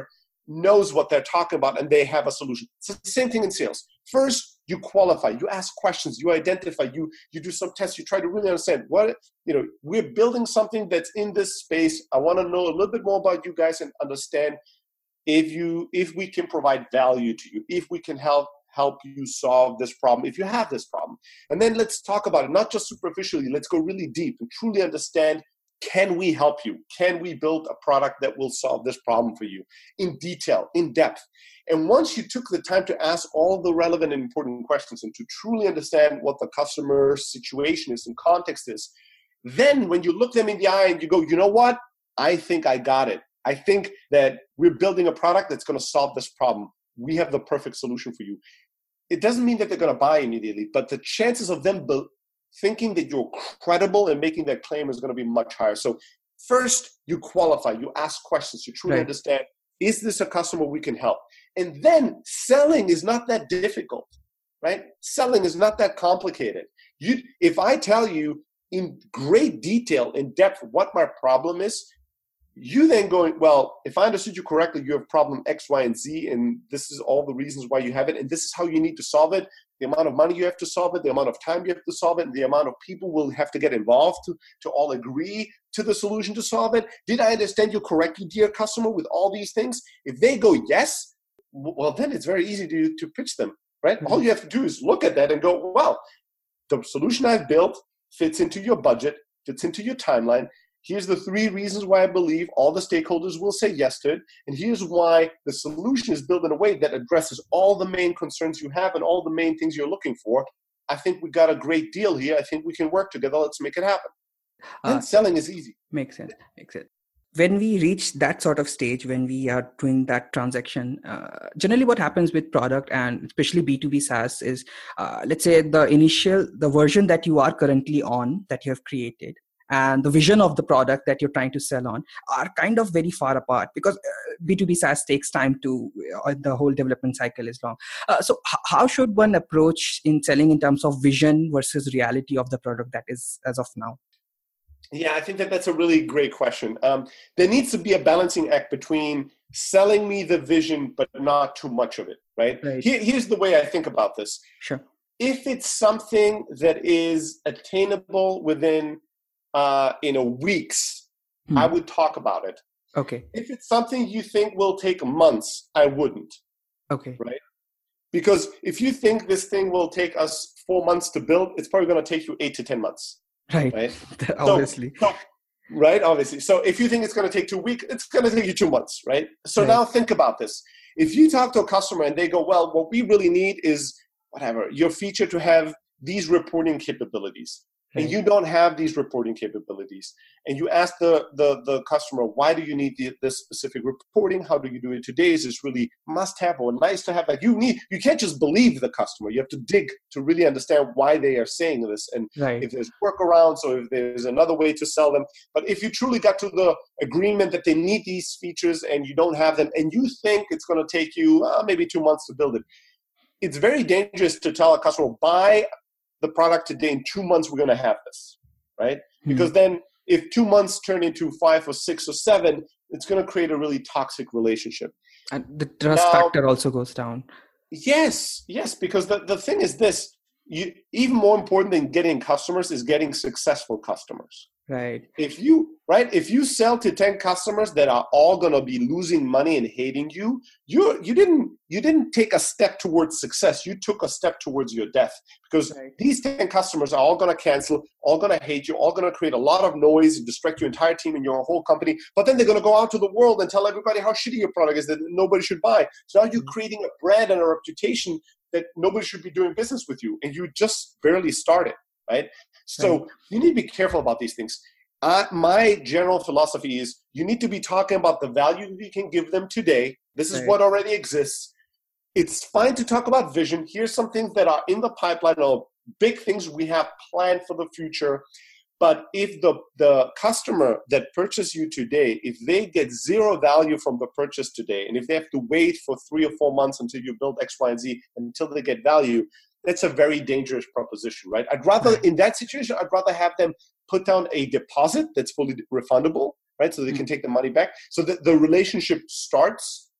knows what they're talking about and they have a solution. It's the same thing in sales. First, you qualify, you ask questions, you identify, you you do some tests, you try to really understand what, you know, we're building something that's in this space. I want to know a little bit more about you guys and understand if you if we can provide value to you, if we can help help you solve this problem, if you have this problem. And then let's talk about it, not just superficially, let's go really deep and truly understand, can we help you? Can we build a product that will solve this problem for you in detail, in depth? And once you took the time to ask all the relevant and important questions and to truly understand what the customer's situation is and context is, then when you look them in the eye and you go, you know what? I think I got it. I think that we're building a product that's going to solve this problem. We have the perfect solution for you. It doesn't mean that they're going to buy immediately, but the chances of them be- thinking that you're credible and making that claim is going to be much higher. So first, you qualify, you ask questions, you truly Right. understand, is this a customer we can help? And then selling is not that difficult, right? Selling is not that complicated. You, if I tell you in great detail, in depth, what my problem is, you then going, well, if I understood you correctly, you have problem X, Y, and Z, and this is all the reasons why you have it, and this is how you need to solve it, the amount of money you have to solve it, the amount of time you have to solve it, and the amount of people will have to get involved to, to all agree to the solution to solve it. Did I understand you correctly, dear customer, with all these things? If they go yes, well, then it's very easy to, to pitch them, right? Mm-hmm. All you have to do is look at that and go, well, the solution I've built fits into your budget, fits into your timeline. Here's the three reasons why I believe all the stakeholders will say yes to it. And here's why the solution is built in a way that addresses all the main concerns you have and all the main things you're looking for. I think we got a great deal here. I think we can work together. Let's make it happen. And uh, selling is easy. Makes sense. Makes sense. When we reach that sort of stage, when we are doing that transaction, uh, generally what happens with product and especially B two B SaaS is, uh, let's say the initial, the version that you are currently on, that you have created, and the vision of the product that you're trying to sell on are kind of very far apart because B two B SaaS takes time to, uh, the whole development cycle is long. Uh, so h- how should one approach in selling in terms of vision versus reality of the product that is as of now? Yeah, I think that that's a really great question. Um, there needs to be a balancing act between selling me the vision, but not too much of it, right? Right. Here, here's the way I think about this. Sure. If it's something that is attainable within Uh, in a weeks, hmm. I would talk about it. Okay. If it's something you think will take months, I wouldn't. Okay. Right? Because if you think this thing will take us four months to build, it's probably going to take you eight to ten months. Right. Right. Obviously. So, so, right. Obviously. So if you think it's going to take two weeks, it's going to take you two months. Right. So right. Now think about this. If you talk to a customer and they go, well, what we really need is whatever, your feature to have these reporting capabilities. And you don't have these reporting capabilities. And you ask the, the, the customer, why do you need the, this specific reporting? How do you do it today? Is this really must have or nice to have? Like you need, you can't just believe the customer. You have to dig to really understand why they are saying this. And right. if there's workarounds or if there's another way to sell them. But if you truly got to the agreement that they need these features and you don't have them and you think it's going to take you uh, maybe two months to build it, it's very dangerous to tell a customer, buy the product today, in two months we're going to have this, right? Mm-hmm. Because then if two months turn into five or six or seven, it's going to create a really toxic relationship. And the trust now, factor also goes down. Yes, yes, because the, the thing is this, you, even more important than getting customers is getting successful customers. Right. If you, right, if you sell to ten customers that are all going to be losing money and hating you, you you didn't you didn't take a step towards success. You took a step towards your death because right. These ten customers are all going to cancel, all going to hate you, all going to create a lot of noise and distract your entire team and your whole company. But then they're going to go out to the world and tell everybody how shitty your product is that nobody should buy. So now you're mm-hmm. creating a brand and a reputation that nobody should be doing business with you, and you just barely started, right? So right. You need to be careful about these things. Uh, my general philosophy is you need to be talking about the value you can give them today. This is right. What already exists. It's fine to talk about vision. Here's some things that are in the pipeline or big things we have planned for the future. But if the, the customer that purchased you today, if they get zero value from the purchase today, and if they have to wait for three or four months until you build X, Y, and Z until they get value, that's a very dangerous proposition, right? I'd rather, in that situation, I'd rather have them put down a deposit that's fully refundable, right? So they mm-hmm. can take the money back. So that the relationship starts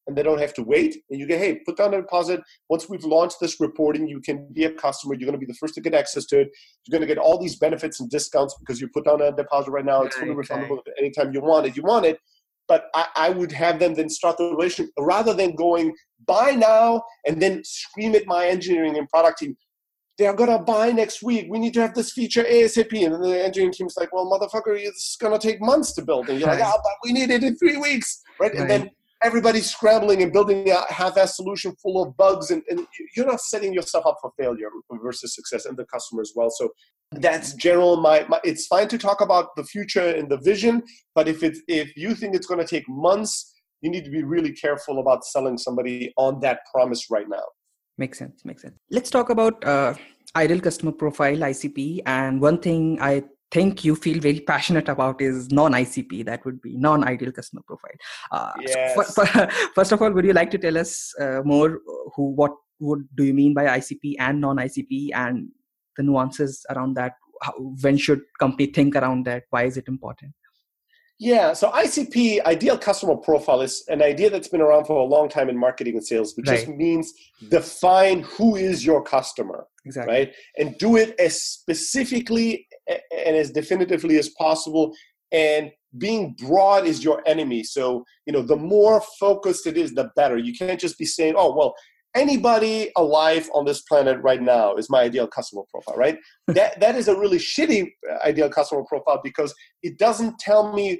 and they don't have to wait. And you get, hey, put down a deposit. Once we've launched this reporting, you can be a customer. You're going to be the first to get access to it. You're going to get all these benefits and discounts because you put down a deposit right now. It's fully refundable right. Anytime you want it. You want it. But I, I would have them then start the relationship rather than going buy now and then scream at my engineering and product team. They're going to buy next week. We need to have this feature ASAP. And then the engineering team's like, well, motherfucker, it's going to take months to build. And you're like, oh, but we need it in three weeks. Right? right. And then everybody's scrambling and building a half-assed solution full of bugs. And, and you're not setting yourself up for failure versus success and the customer as well. So that's general. My, my it's fine to talk about the future and the vision. But if it's, if you think it's going to take months, you need to be really careful about selling somebody on that promise right now. Makes sense. Makes sense. Let's talk about uh, ideal customer profile, I C P. And one thing I think you feel very passionate about is non-I C P. That would be non-ideal customer profile. Uh, yes. so for, for, first of all, would you like to tell us uh, more? Who, what would do you mean by I C P and non-I C P, and the nuances around that? How, when should company think around that? Why is it important? Yeah, so I C P, ideal customer profile, is an idea that's been around for a long time in marketing and sales, which right. just means define who is your customer, exactly. right? And do it as specifically and as definitively as possible. And being broad is your enemy. So, you know, the more focused it is, the better. You can't just be saying, oh, well, anybody alive on this planet right now is my ideal customer profile, right? that That is a really shitty ideal customer profile because it doesn't tell me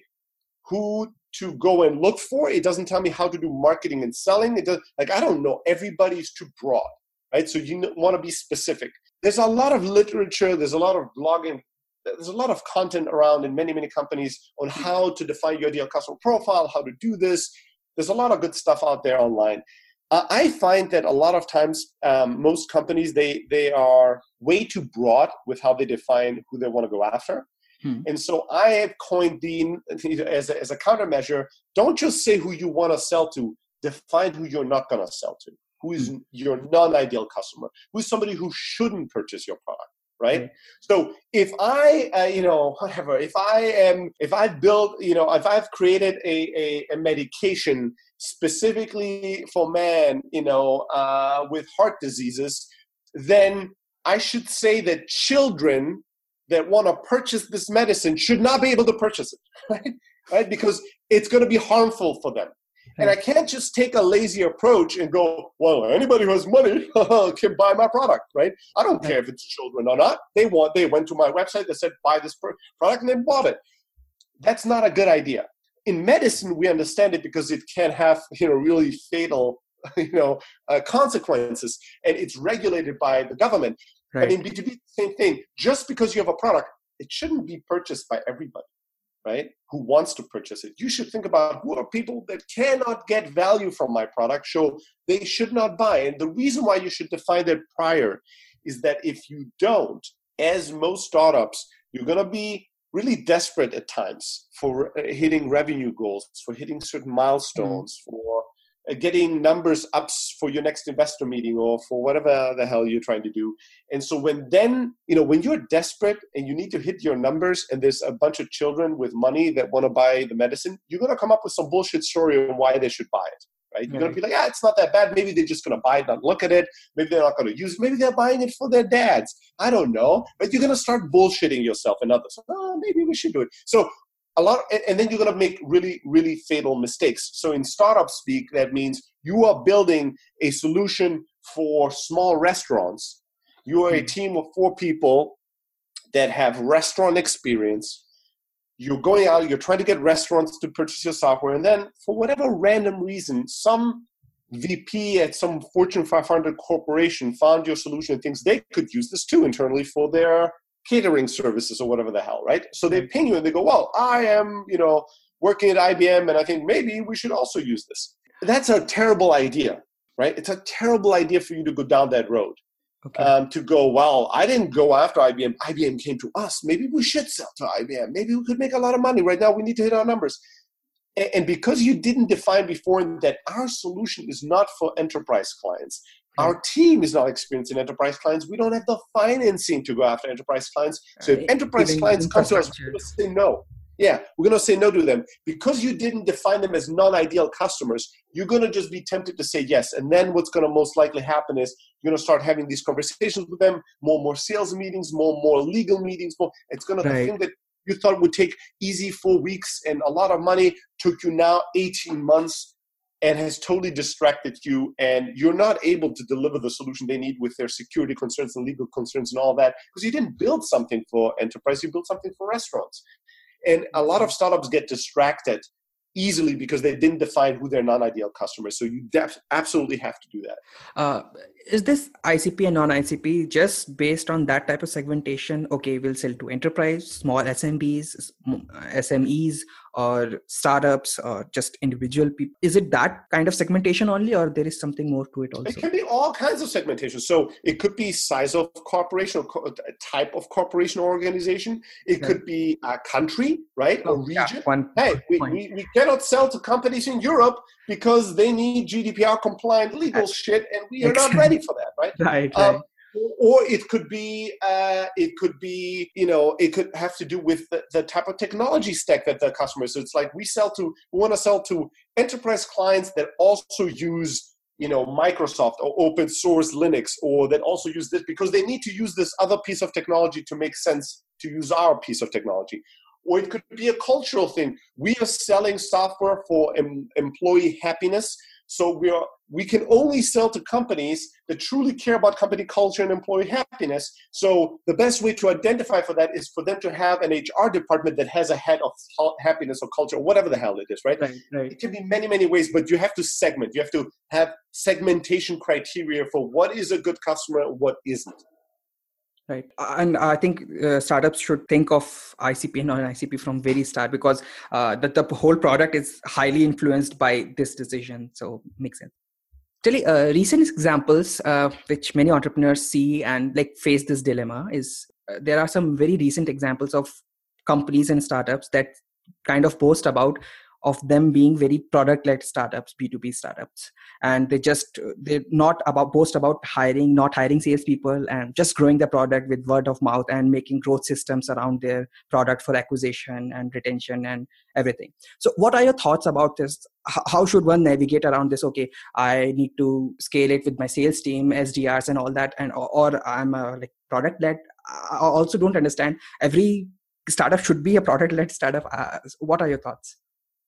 who to go and look for. It doesn't tell me how to do marketing and selling. It does, like, I don't know. Everybody's too broad, right? So you want to be specific. There's a lot of literature. There's a lot of blogging. There's a lot of content around in many, many companies on how to define your ideal customer profile, how to do this. There's a lot of good stuff out there online. Uh, I find that a lot of times um, most companies, they they are way too broad with how they define who they want to go after. Hmm. And so I have coined the, as a, as a countermeasure, don't just say who you want to sell to, define who you're not going to sell to, who is hmm. your non-ideal customer, who is somebody who shouldn't purchase your product. Right. Okay. So if I, uh, you know, whatever, if I am, if I've built, you know, if I've created a, a, a medication specifically for men, you know, uh, with heart diseases, then I should say that children that want to purchase this medicine should not be able to purchase it. Right. Right. Because it's going to be harmful for them. And I can't just take a lazy approach and go, well, anybody who has money can buy my product, right? I don't care if it's children or not. They want. They went to my website, they said, buy this product, and they bought it. That's not a good idea. In medicine, we understand it because it can have, you know, really fatal, you know, uh, consequences, and it's regulated by the government. Right. But in B two B, same thing. Just because you have a product, it shouldn't be purchased by everybody. Right? Who wants to purchase it. You should think about who are people that cannot get value from my product, so they should not buy. And the reason why you should define that prior is that if you don't, as most startups, you're going to be really desperate at times for hitting revenue goals, for hitting certain milestones, mm-hmm. for getting numbers ups for your next investor meeting or for whatever the hell you're trying to do. And so when then, you know, when you're desperate and you need to hit your numbers and there's a bunch of children with money that want to buy the medicine, you're going to come up with some bullshit story on why they should buy it, right? You're right. going to be like, ah, it's not that bad. Maybe they're just going to buy it, not look at it. Maybe they're not going to use it. Maybe they're buying it for their dads. I don't know. But you're going to start bullshitting yourself and others. Oh, maybe we should do it. So A lot, and then you're going to make really, really fatal mistakes. So in startup speak, that means you are building a solution for small restaurants. You are a team of four people that have restaurant experience. You're going out, you're trying to get restaurants to purchase your software. And then for whatever random reason, some V P at some Fortune five hundred corporation found your solution and thinks they could use this too internally for their catering services or whatever the hell, right? So they ping you and they go, well, I am, you know, working at I B M and I think maybe we should also use this. That's a terrible idea, right? It's a terrible idea for you to go down that road. Okay. Um, to go, well, I didn't go after I B M. I B M came to us. Maybe we should sell to I B M. Maybe we could make a lot of money. Right now we need to hit our numbers. And, and because you didn't define before that our solution is not for enterprise clients, our team is not experienced in enterprise clients. We don't have the financing to go after enterprise clients. So right. if enterprise Even clients come to us, we're going to say no. Yeah, we're going to say no to them. Because you didn't define them as non-ideal customers, you're going to just be tempted to say yes. And then what's going to most likely happen is you're going to start having these conversations with them, more and more sales meetings, more and more legal meetings. More, it's going to, Right. the thing that you thought would take easy four weeks and a lot of money took you now eighteen months and has totally distracted you. And you're not able to deliver the solution they need with their security concerns and legal concerns and all that because you didn't build something for enterprise, you built something for restaurants. And a lot of startups get distracted easily because they didn't define who their non-ideal customers. So you def- absolutely have to do that. Uh, is this I C P and non-I C P just based on that type of segmentation? Okay, we'll sell to enterprise, small S M Bs, S M Es, or startups, or just individual people. Is it that kind of segmentation only, or there is something more to it also? It can be all kinds of segmentation. So it could be size of corporation or co- type of corporation or organization. It Yeah. could be a country, right? Oh, or region. yeah, one Hey, we, point. we, we cannot sell to companies in Europe because they need G D P R compliant legal shit, and we are not ready for that, right? Right, right. Um, or it could be, uh, it could be, you know, it could have to do with the, the type of technology stack that the customer. So it's like we sell to, we want to sell to enterprise clients that also use, you know, Microsoft or open source Linux, or that also use this because they need to use this other piece of technology to make sense to use our piece of technology. Or it could be a cultural thing. We are selling software for em- employee happiness. So we are we can only sell to companies that truly care about company culture and employee happiness. So the best way to identify for that is for them to have an H R department that has a head of happiness or culture, or whatever the hell it is, right? Right, right. It can be many, many ways, but you have to segment. You have to have segmentation criteria for what is a good customer and what isn't. Right. And I think uh, startups should think of I C P and non-I C P from very start, because uh, the, the whole product is highly influenced by this decision. So makes sense. Actually, uh, recent examples uh, which many entrepreneurs see and like face this dilemma is uh, there are some very recent examples of companies and startups that kind of boast about of them being very product-led startups, B two B startups. And they just, they're not about boast about hiring, not hiring salespeople, and just growing the product with word of mouth and making growth systems around their product for acquisition and retention and everything. So what are your thoughts about this? H- how should one navigate around this? Okay, I need to scale it with my sales team, S D Rs and all that, and or, or I'm a like product-led. I also don't understand. Every startup should be a product-led startup. Uh, what are your thoughts?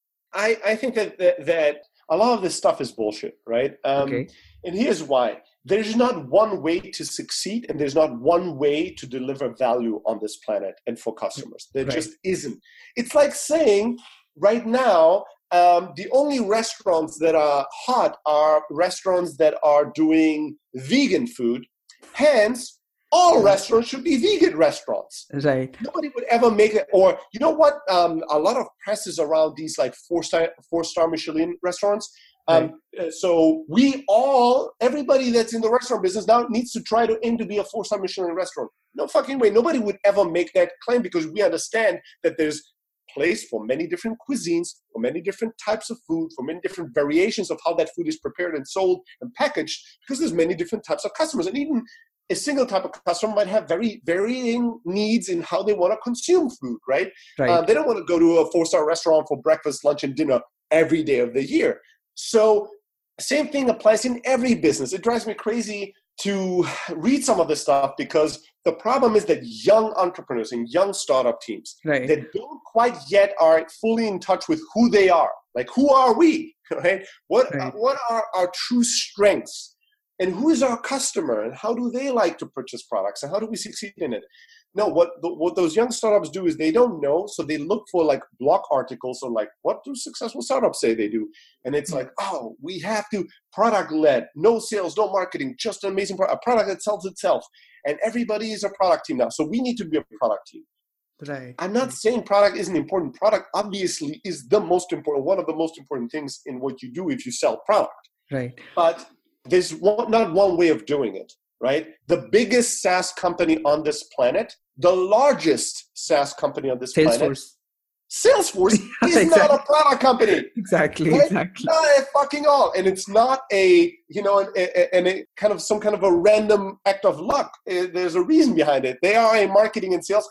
I, I think that, that that a lot of this stuff is bullshit, right? Um, Okay. And here's why. There's not one way to succeed, and there's not one way to deliver value on this planet and for customers. There Right. just isn't. It's like saying right now, um, the only restaurants that are hot are restaurants that are doing vegan food. Hence, all restaurants should be vegan restaurants. Right. Nobody would ever make it. Or you know what? Um, a lot of press is around these like four star, four star Michelin restaurants. Um, right. So we all, everybody that's in the restaurant business now needs to try to aim to be a four star Michelin restaurant. No fucking way. Nobody would ever make that claim because we understand that there's place for many different cuisines, for many different types of food, for many different variations of how that food is prepared and sold and packaged, because there's many different types of customers. And even a single type of customer might have very varying needs in how they want to consume food, right? Right. Uh, they don't want to go to a four-star restaurant for breakfast, lunch, and dinner every day of the year. So same thing applies in every business. It drives me crazy to read some of this stuff because the problem is that young entrepreneurs and young startup teams right. that don't quite yet are fully in touch with who they are. Like, who are we, right? What, right. uh, what are our true strengths? And who is our customer, and how do they like to purchase products, and how do we succeed in it? No, what the, what those young startups do is they don't know, so they look for like blog articles on like, what do successful startups say they do? And it's mm-hmm. like, oh, we have to product-led, no sales, no marketing, just an amazing product, a product that sells itself. And everybody is a product team now, so we need to be a product team. Right. I'm not saying product isn't important. Product obviously is the most important, one of the most important things in what you do if you sell product. Right. But there's one, not one way of doing it, right? The biggest SaaS company on this planet, the largest SaaS company on this Salesforce. planet, Salesforce is exactly. not a product company. Exactly, right? exactly. Not at fucking all. And it's not a, you know, and a, a, a kind of some kind of a random act of luck. There's a reason behind it. They are a marketing and sales company.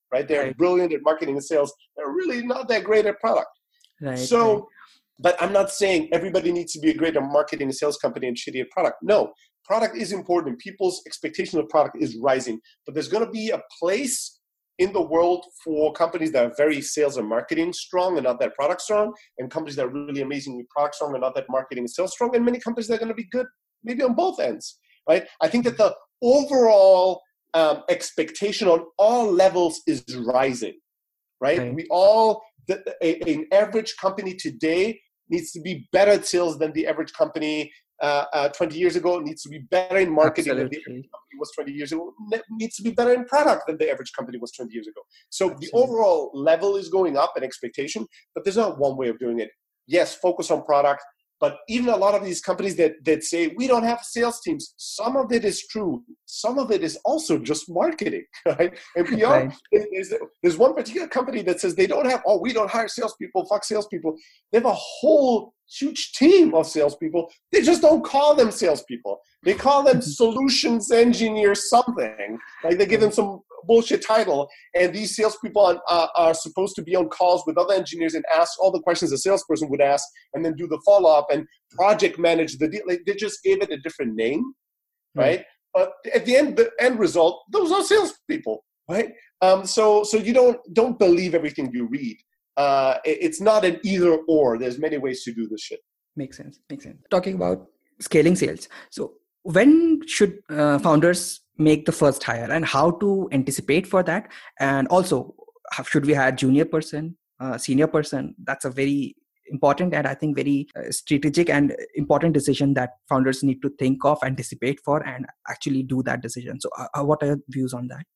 right? They're Right. brilliant at marketing and sales. They're really not that great at product. Right. So, right. but I'm not saying everybody needs to be a great at marketing and sales company and shitty at product. No, product is important. People's expectation of product is rising, but there's going to be a place in the world for companies that are very sales and marketing strong and not that product strong, and companies that are really amazingly product strong and not that marketing and sales strong, and many companies that are going to be good maybe on both ends, right? I think that the overall um, expectation on all levels is rising, right? Right. We all, the, a, an average company today needs to be better at sales than the average company uh, uh, twenty years ago. It needs to be better in marketing Absolutely. than the average company was twenty years ago. It needs to be better in product than the average company was twenty years ago. So Absolutely. the overall level is going up in expectation, but there's not one way of doing it. Yes, focus on product. But even a lot of these companies that, that say, we don't have sales teams, some of it is true. Some of it is also just marketing, right? And beyond, Right. there's, there's one particular company that says they don't have, oh, we don't hire salespeople, fuck salespeople. They have a whole huge team of salespeople. They just don't call them salespeople. They call them solutions engineers something. Like they give them some bullshit title, and these salespeople are, are, are supposed to be on calls with other engineers and ask all the questions a salesperson would ask, and then do the follow-up and project manage the deal. Like they just gave it a different name, right? Mm. But at the end, the end result, those are salespeople, right? Um, so, so you don't don't believe everything you read. Uh, it, it's not an either or. There's many ways to do this shit. Makes sense. Makes sense. Talking about scaling sales. So when should uh, founders make the first hire, and how to anticipate for that? And also, how, should we hire junior person, uh, senior person? That's a very important and I think very uh, strategic and important decision that founders need to think of, anticipate for, and actually do that decision. So uh, what are your views on that?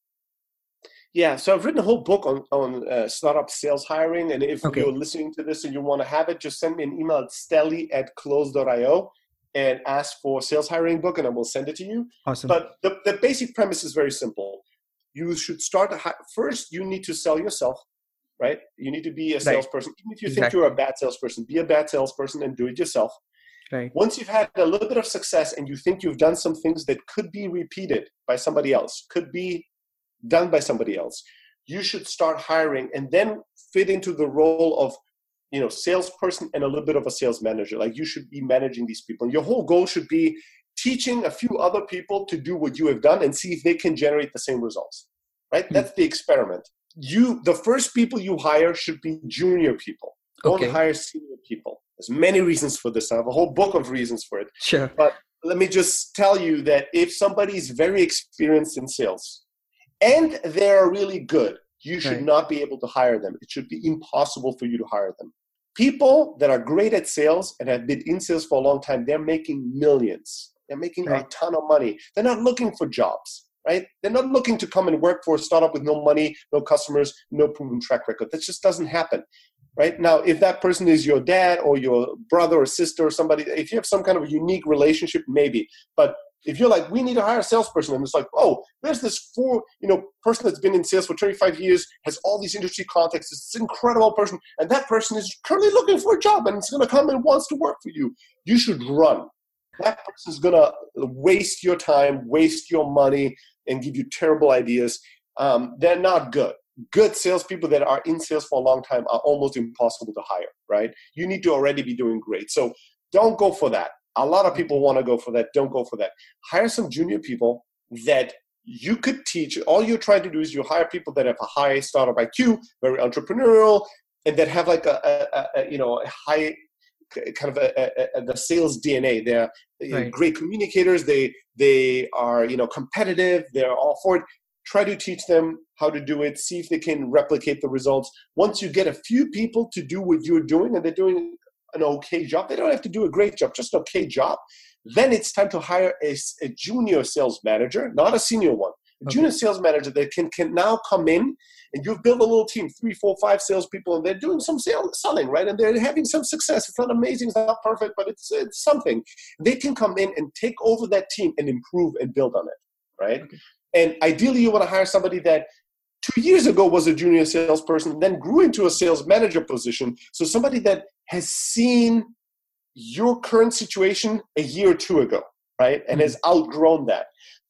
Yeah, so I've written a whole book on, on uh, startup sales hiring. And if okay. you're listening to this and you want to have it, just send me an email at stelly at close dot io and ask for sales hiring book, and I will send it to you. Awesome. But the, the basic premise is very simple. You should start to hi- first, you need to sell yourself, right? You need to be a salesperson. Right. Even if you exactly. think you're a bad salesperson, be a bad salesperson and do it yourself. Right. Once you've had a little bit of success and you think you've done some things that could be repeated by somebody else, could be done by somebody else, you should start hiring and then fit into the role of, you know, salesperson and a little bit of a sales manager. Like you should be managing these people. And your whole goal should be teaching a few other people to do what you have done and see if they can generate the same results, right? Mm-hmm. That's the experiment. You, the first people you hire should be junior people. Don't okay. hire senior people. There's many reasons for this. I have a whole book of reasons for it. Sure. But let me just tell you that if somebody is very experienced in sales, and they're really good, you should right. not be able to hire them. It should be impossible for you to hire them. People that are great at sales and have been in sales for a long time, they're making millions. They're making right. a ton of money. They're not looking for jobs, right? They're not looking to come and work for a startup with no money, no customers, no proven track record. That just doesn't happen, right? Now, if that person is your dad or your brother or sister or somebody, if you have some kind of a unique relationship, maybe. But if you're like, we need to hire a salesperson, and it's like, oh, there's this four, you know, person that's been in sales for twenty-five years, has all these industry contacts, this incredible person, and that person is currently looking for a job, and it's going to come and wants to work for you. You should run. That person is going to waste your time, waste your money, and give you terrible ideas. Um, they're not good. Good salespeople that are in sales for a long time are almost impossible to hire, right? You need to already be doing great. So don't go for that. A lot of people want to go for that. Don't go for that. Hire some junior people that you could teach. All you're trying to do is you hire people that have a high startup I Q, very entrepreneurial, and that have like a, a, a you know a high kind of a, a, a, the sales D N A. They're right. great communicators. They they are you know competitive. They're all for it. Try to teach them how to do it. See if they can replicate the results. Once you get a few people to do what you're doing, and they're doing an okay job, they don't have to do a great job, just an okay job, then it's time to hire a, a junior sales manager, not a senior one. A okay. junior sales manager that can, can now come in, and you've built a little team, three, four, five salespeople, and they're doing some sales, selling, right? And they're having some success. It's not amazing, it's not perfect, but it's, it's something. They can come in and take over that team and improve and build on it, right? Okay. And ideally, you want to hire somebody that two years ago was a junior salesperson, then grew into a sales manager position. So somebody that has seen your current situation a year or two ago, right? And mm-hmm. has outgrown that.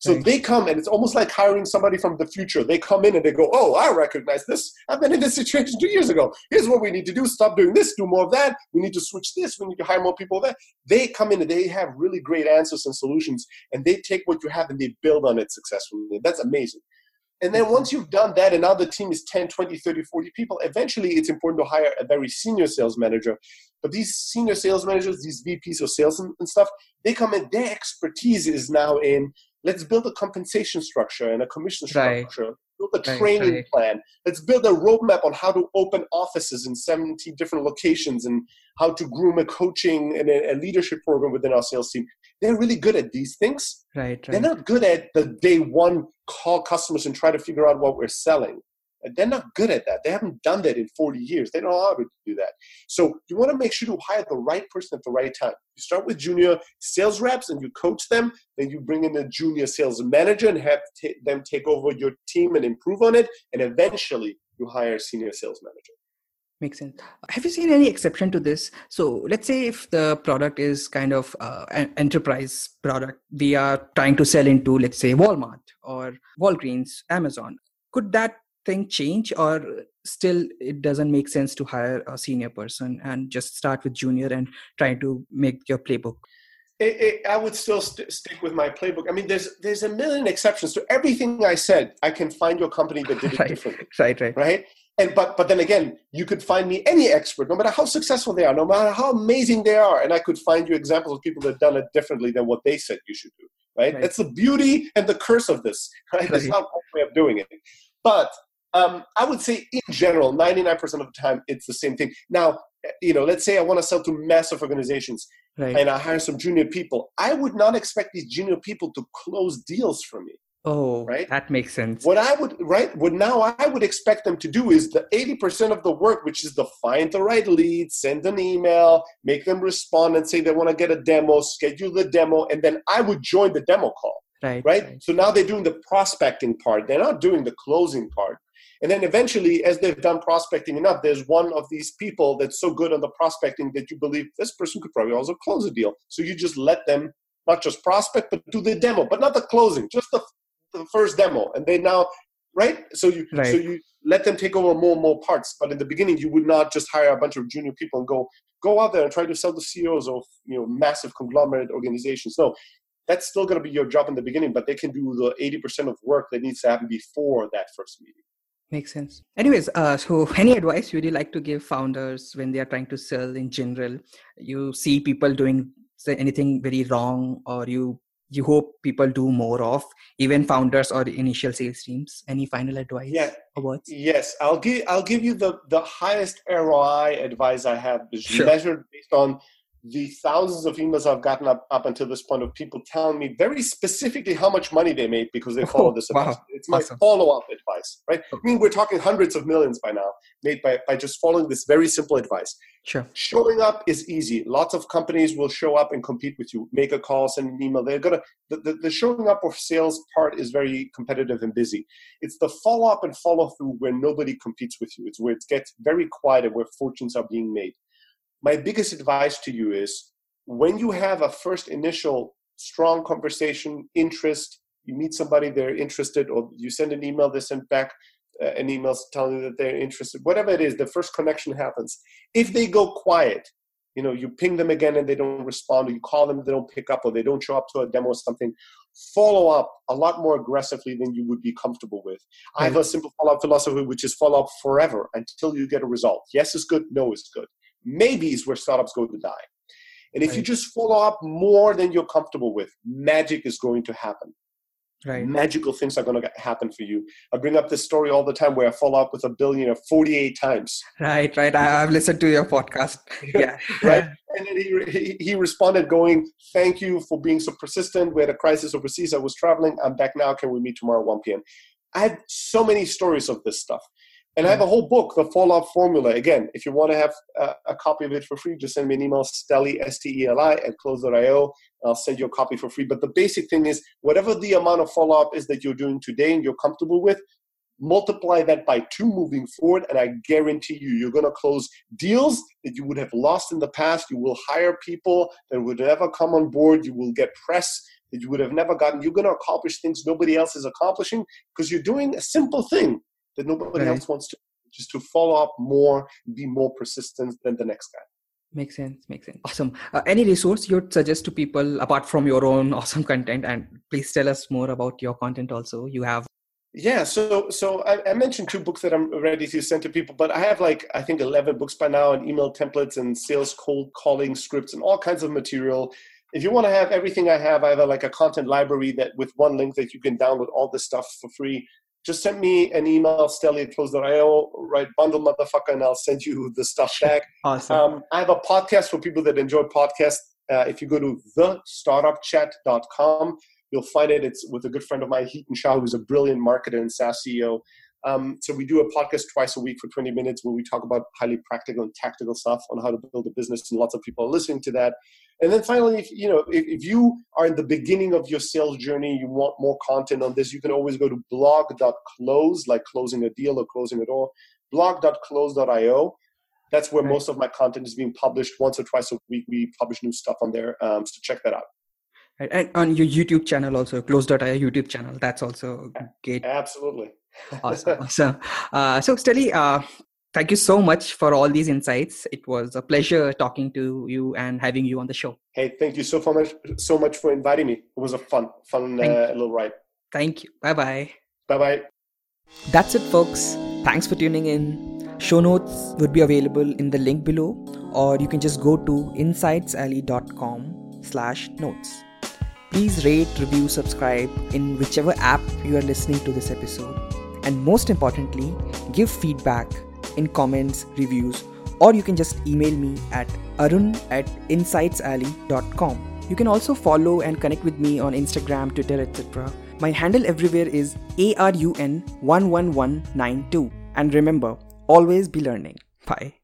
So Right. they come, and it's almost like hiring somebody from the future. They come in and they go, oh, I recognize this. I've been in this situation two years ago. Here's what we need to do. Stop doing this, do more of that. We need to switch this. We need to hire more people there. They come in and they have really great answers and solutions, and they take what you have and they build on it successfully. That's amazing. And then once you've done that, and now the team is ten, twenty, thirty, forty people, eventually it's important to hire a very senior sales manager. But these senior sales managers, these V Ps of sales and, and stuff, they come in, their expertise is now in, let's build a compensation structure and a commission structure, right. build a right, training right. plan. Let's build a roadmap on how to open offices in seventy different locations and how to groom a coaching and a, a leadership program within our sales team. They're really good at these things. Right, right. They're not good at the day one call customers and try to figure out what we're selling. They're not good at that. They haven't done that in forty years. They don't know how to do that. So you want to make sure to hire the right person at the right time. You start with junior sales reps and you coach them. Then you bring in a junior sales manager and have t- them take over your team and improve on it. And eventually you hire a senior sales manager. Makes sense. Have you seen any exception to this? So let's say if the product is kind of uh, an enterprise product, we are trying to sell into, let's say, Walmart or Walgreens, Amazon. Could that thing change, or still it doesn't make sense to hire a senior person and just start with junior and try to make your playbook? It, it, I would still st- stick with my playbook. I mean, there's there's a million exceptions to everything I said. I can find your company that did it right, differently. Right, right, right. And but but then again, you could find me any expert, no matter how successful they are, no matter how amazing they are, and I could find you examples of people that have done it differently than what they said you should do. Right. right. That's the beauty and the curse of this. Right. There's not one way of doing it, but. Um, I would say in general, ninety-nine percent of the time, it's the same thing. Now, you know, let's say I want to sell to massive organizations right. and I hire some junior people. I would not expect these junior people to close deals for me. Oh, right. That makes sense. What I would, right, what now I would expect them to do is the eighty percent of the work, which is to find the right lead, send an email, make them respond and say they want to get a demo, schedule the demo, and then I would join the demo call. Right, right. right. So now they're doing the prospecting part. They're not doing the closing part. And then eventually, as they've done prospecting enough, there's one of these people that's so good on the prospecting that you believe this person could probably also close a deal. So you just let them not just prospect, but do the demo, but not the closing, just the, the first demo. And they now, right? So you right. so you let them take over more and more parts. But in the beginning, you would not just hire a bunch of junior people and go go out there and try to sell the C E Os of you know massive conglomerate organizations. No. That's still going to be your job in the beginning, but they can do the eighty percent of work that needs to happen before that first meeting. Makes sense. Anyways, uh, so any advice would you like to give founders when they are trying to sell in general? You see people doing say, anything very wrong, or you you hope people do more of, even founders or initial sales teams? Any final advice? Yeah. Or words? Yes, I'll give I'll give you the, the highest R O I advice I have is Sure. measured based on the thousands of emails I've gotten up, up until this point of people telling me very specifically how much money they made because they follow Oh, this advice. wow. It's my Awesome. follow-up advice, right? I mean, we're talking hundreds of millions by now made by, by just following this very simple advice. Sure. Showing up is easy. Lots of companies will show up and compete with you. Make a call, send an email. They're gonna the, the, the showing up of sales part is very competitive and busy. It's the follow-up and follow-through where nobody competes with you. It's where it gets very quiet and where fortunes are being made. My biggest advice to you is when you have a first initial strong conversation, interest, you meet somebody, they're interested, or you send an email, they send back uh, an email telling you that they're interested, whatever it is, the first connection happens. If they go quiet, you know, you ping them again and they don't respond, or you call them, they don't pick up, or they don't show up to a demo or something, follow up a lot more aggressively than you would be comfortable with. I have a simple follow-up philosophy, which is follow up forever until you get a result. Yes is good, no is good. Maybe is where startups go to die. And if right. you just follow up more than you're comfortable with, magic is going to happen. Right. Magical things are going to happen for you. I bring up this story all the time where I follow up with a billionaire forty-eight times. Right, right. I, I've listened to your podcast. Yeah. Right. And then he, he he responded going, thank you for being so persistent. We had a crisis overseas. I was traveling. I'm back now. Can we meet tomorrow at one p.m.? I have so many stories of this stuff. And I have a whole book, The Follow-Up Formula. Again, if you want to have a, a copy of it for free, just send me an email, Steli, S T E L I, at close dot io. I'll send you a copy for free. But the basic thing is, whatever the amount of follow-up is that you're doing today and you're comfortable with, multiply that by two moving forward, and I guarantee you, you're going to close deals that you would have lost in the past. You will hire people that would never come on board. You will get press that you would have never gotten. You're going to accomplish things nobody else is accomplishing because you're doing a simple thing that nobody Right. else wants to, just to follow up more, be more persistent than the next guy. Makes sense. Makes sense. Awesome. Uh, any resource you'd suggest to people apart from your own awesome content? And please tell us more about your content also. You have. Yeah, so so I, I mentioned two books that I'm ready to send to people, but I have like, I think eleven books by now, and email templates and sales cold calling scripts and all kinds of material. If you want to have everything I have, I have a, like a content library that with one link that you can download all this stuff for free. Just send me an email, Stelly at close dot io, write bundle motherfucker, and I'll send you the stuff back. Awesome. Um, I have a podcast for people that enjoy podcasts. Uh, if you go to the startup chat dot com, you'll find it. It's with a good friend of mine, Heaton Shah, who's a brilliant marketer and SaaS C E O. Um, so we do a podcast twice a week for twenty minutes where we talk about highly practical and tactical stuff on how to build a business, and lots of people are listening to that. And then finally, if you know, if, if you are in the beginning of your sales journey, you want more content on this, you can always go to blog dot close, like closing a deal or closing a door, blog dot close dot io. That's where Right. most of my content is being published. Once or twice a week, we publish new stuff on there. Um, so check that out. Right. And on your YouTube channel also, close dot io YouTube channel. That's also great. Absolutely. Awesome. Awesome. Uh, so Stelly, uh, thank you so much for all these insights. It was a pleasure talking to you and having you on the show. Hey, thank you so much, so much for inviting me. It was a fun, fun uh, little ride. Thank you. Bye-bye. Bye-bye. That's it, folks. Thanks for tuning in. Show notes would be available in the link below, or you can just go to insightsalley dot com slash notes. Please rate, review, subscribe in whichever app you are listening to this episode. And most importantly, give feedback in comments, reviews, or you can just email me at arun at insightsalley dot com. You can also follow and connect with me on Instagram, Twitter, et cetera. My handle everywhere is A R U N one one one nine two. And remember, always be learning. Bye.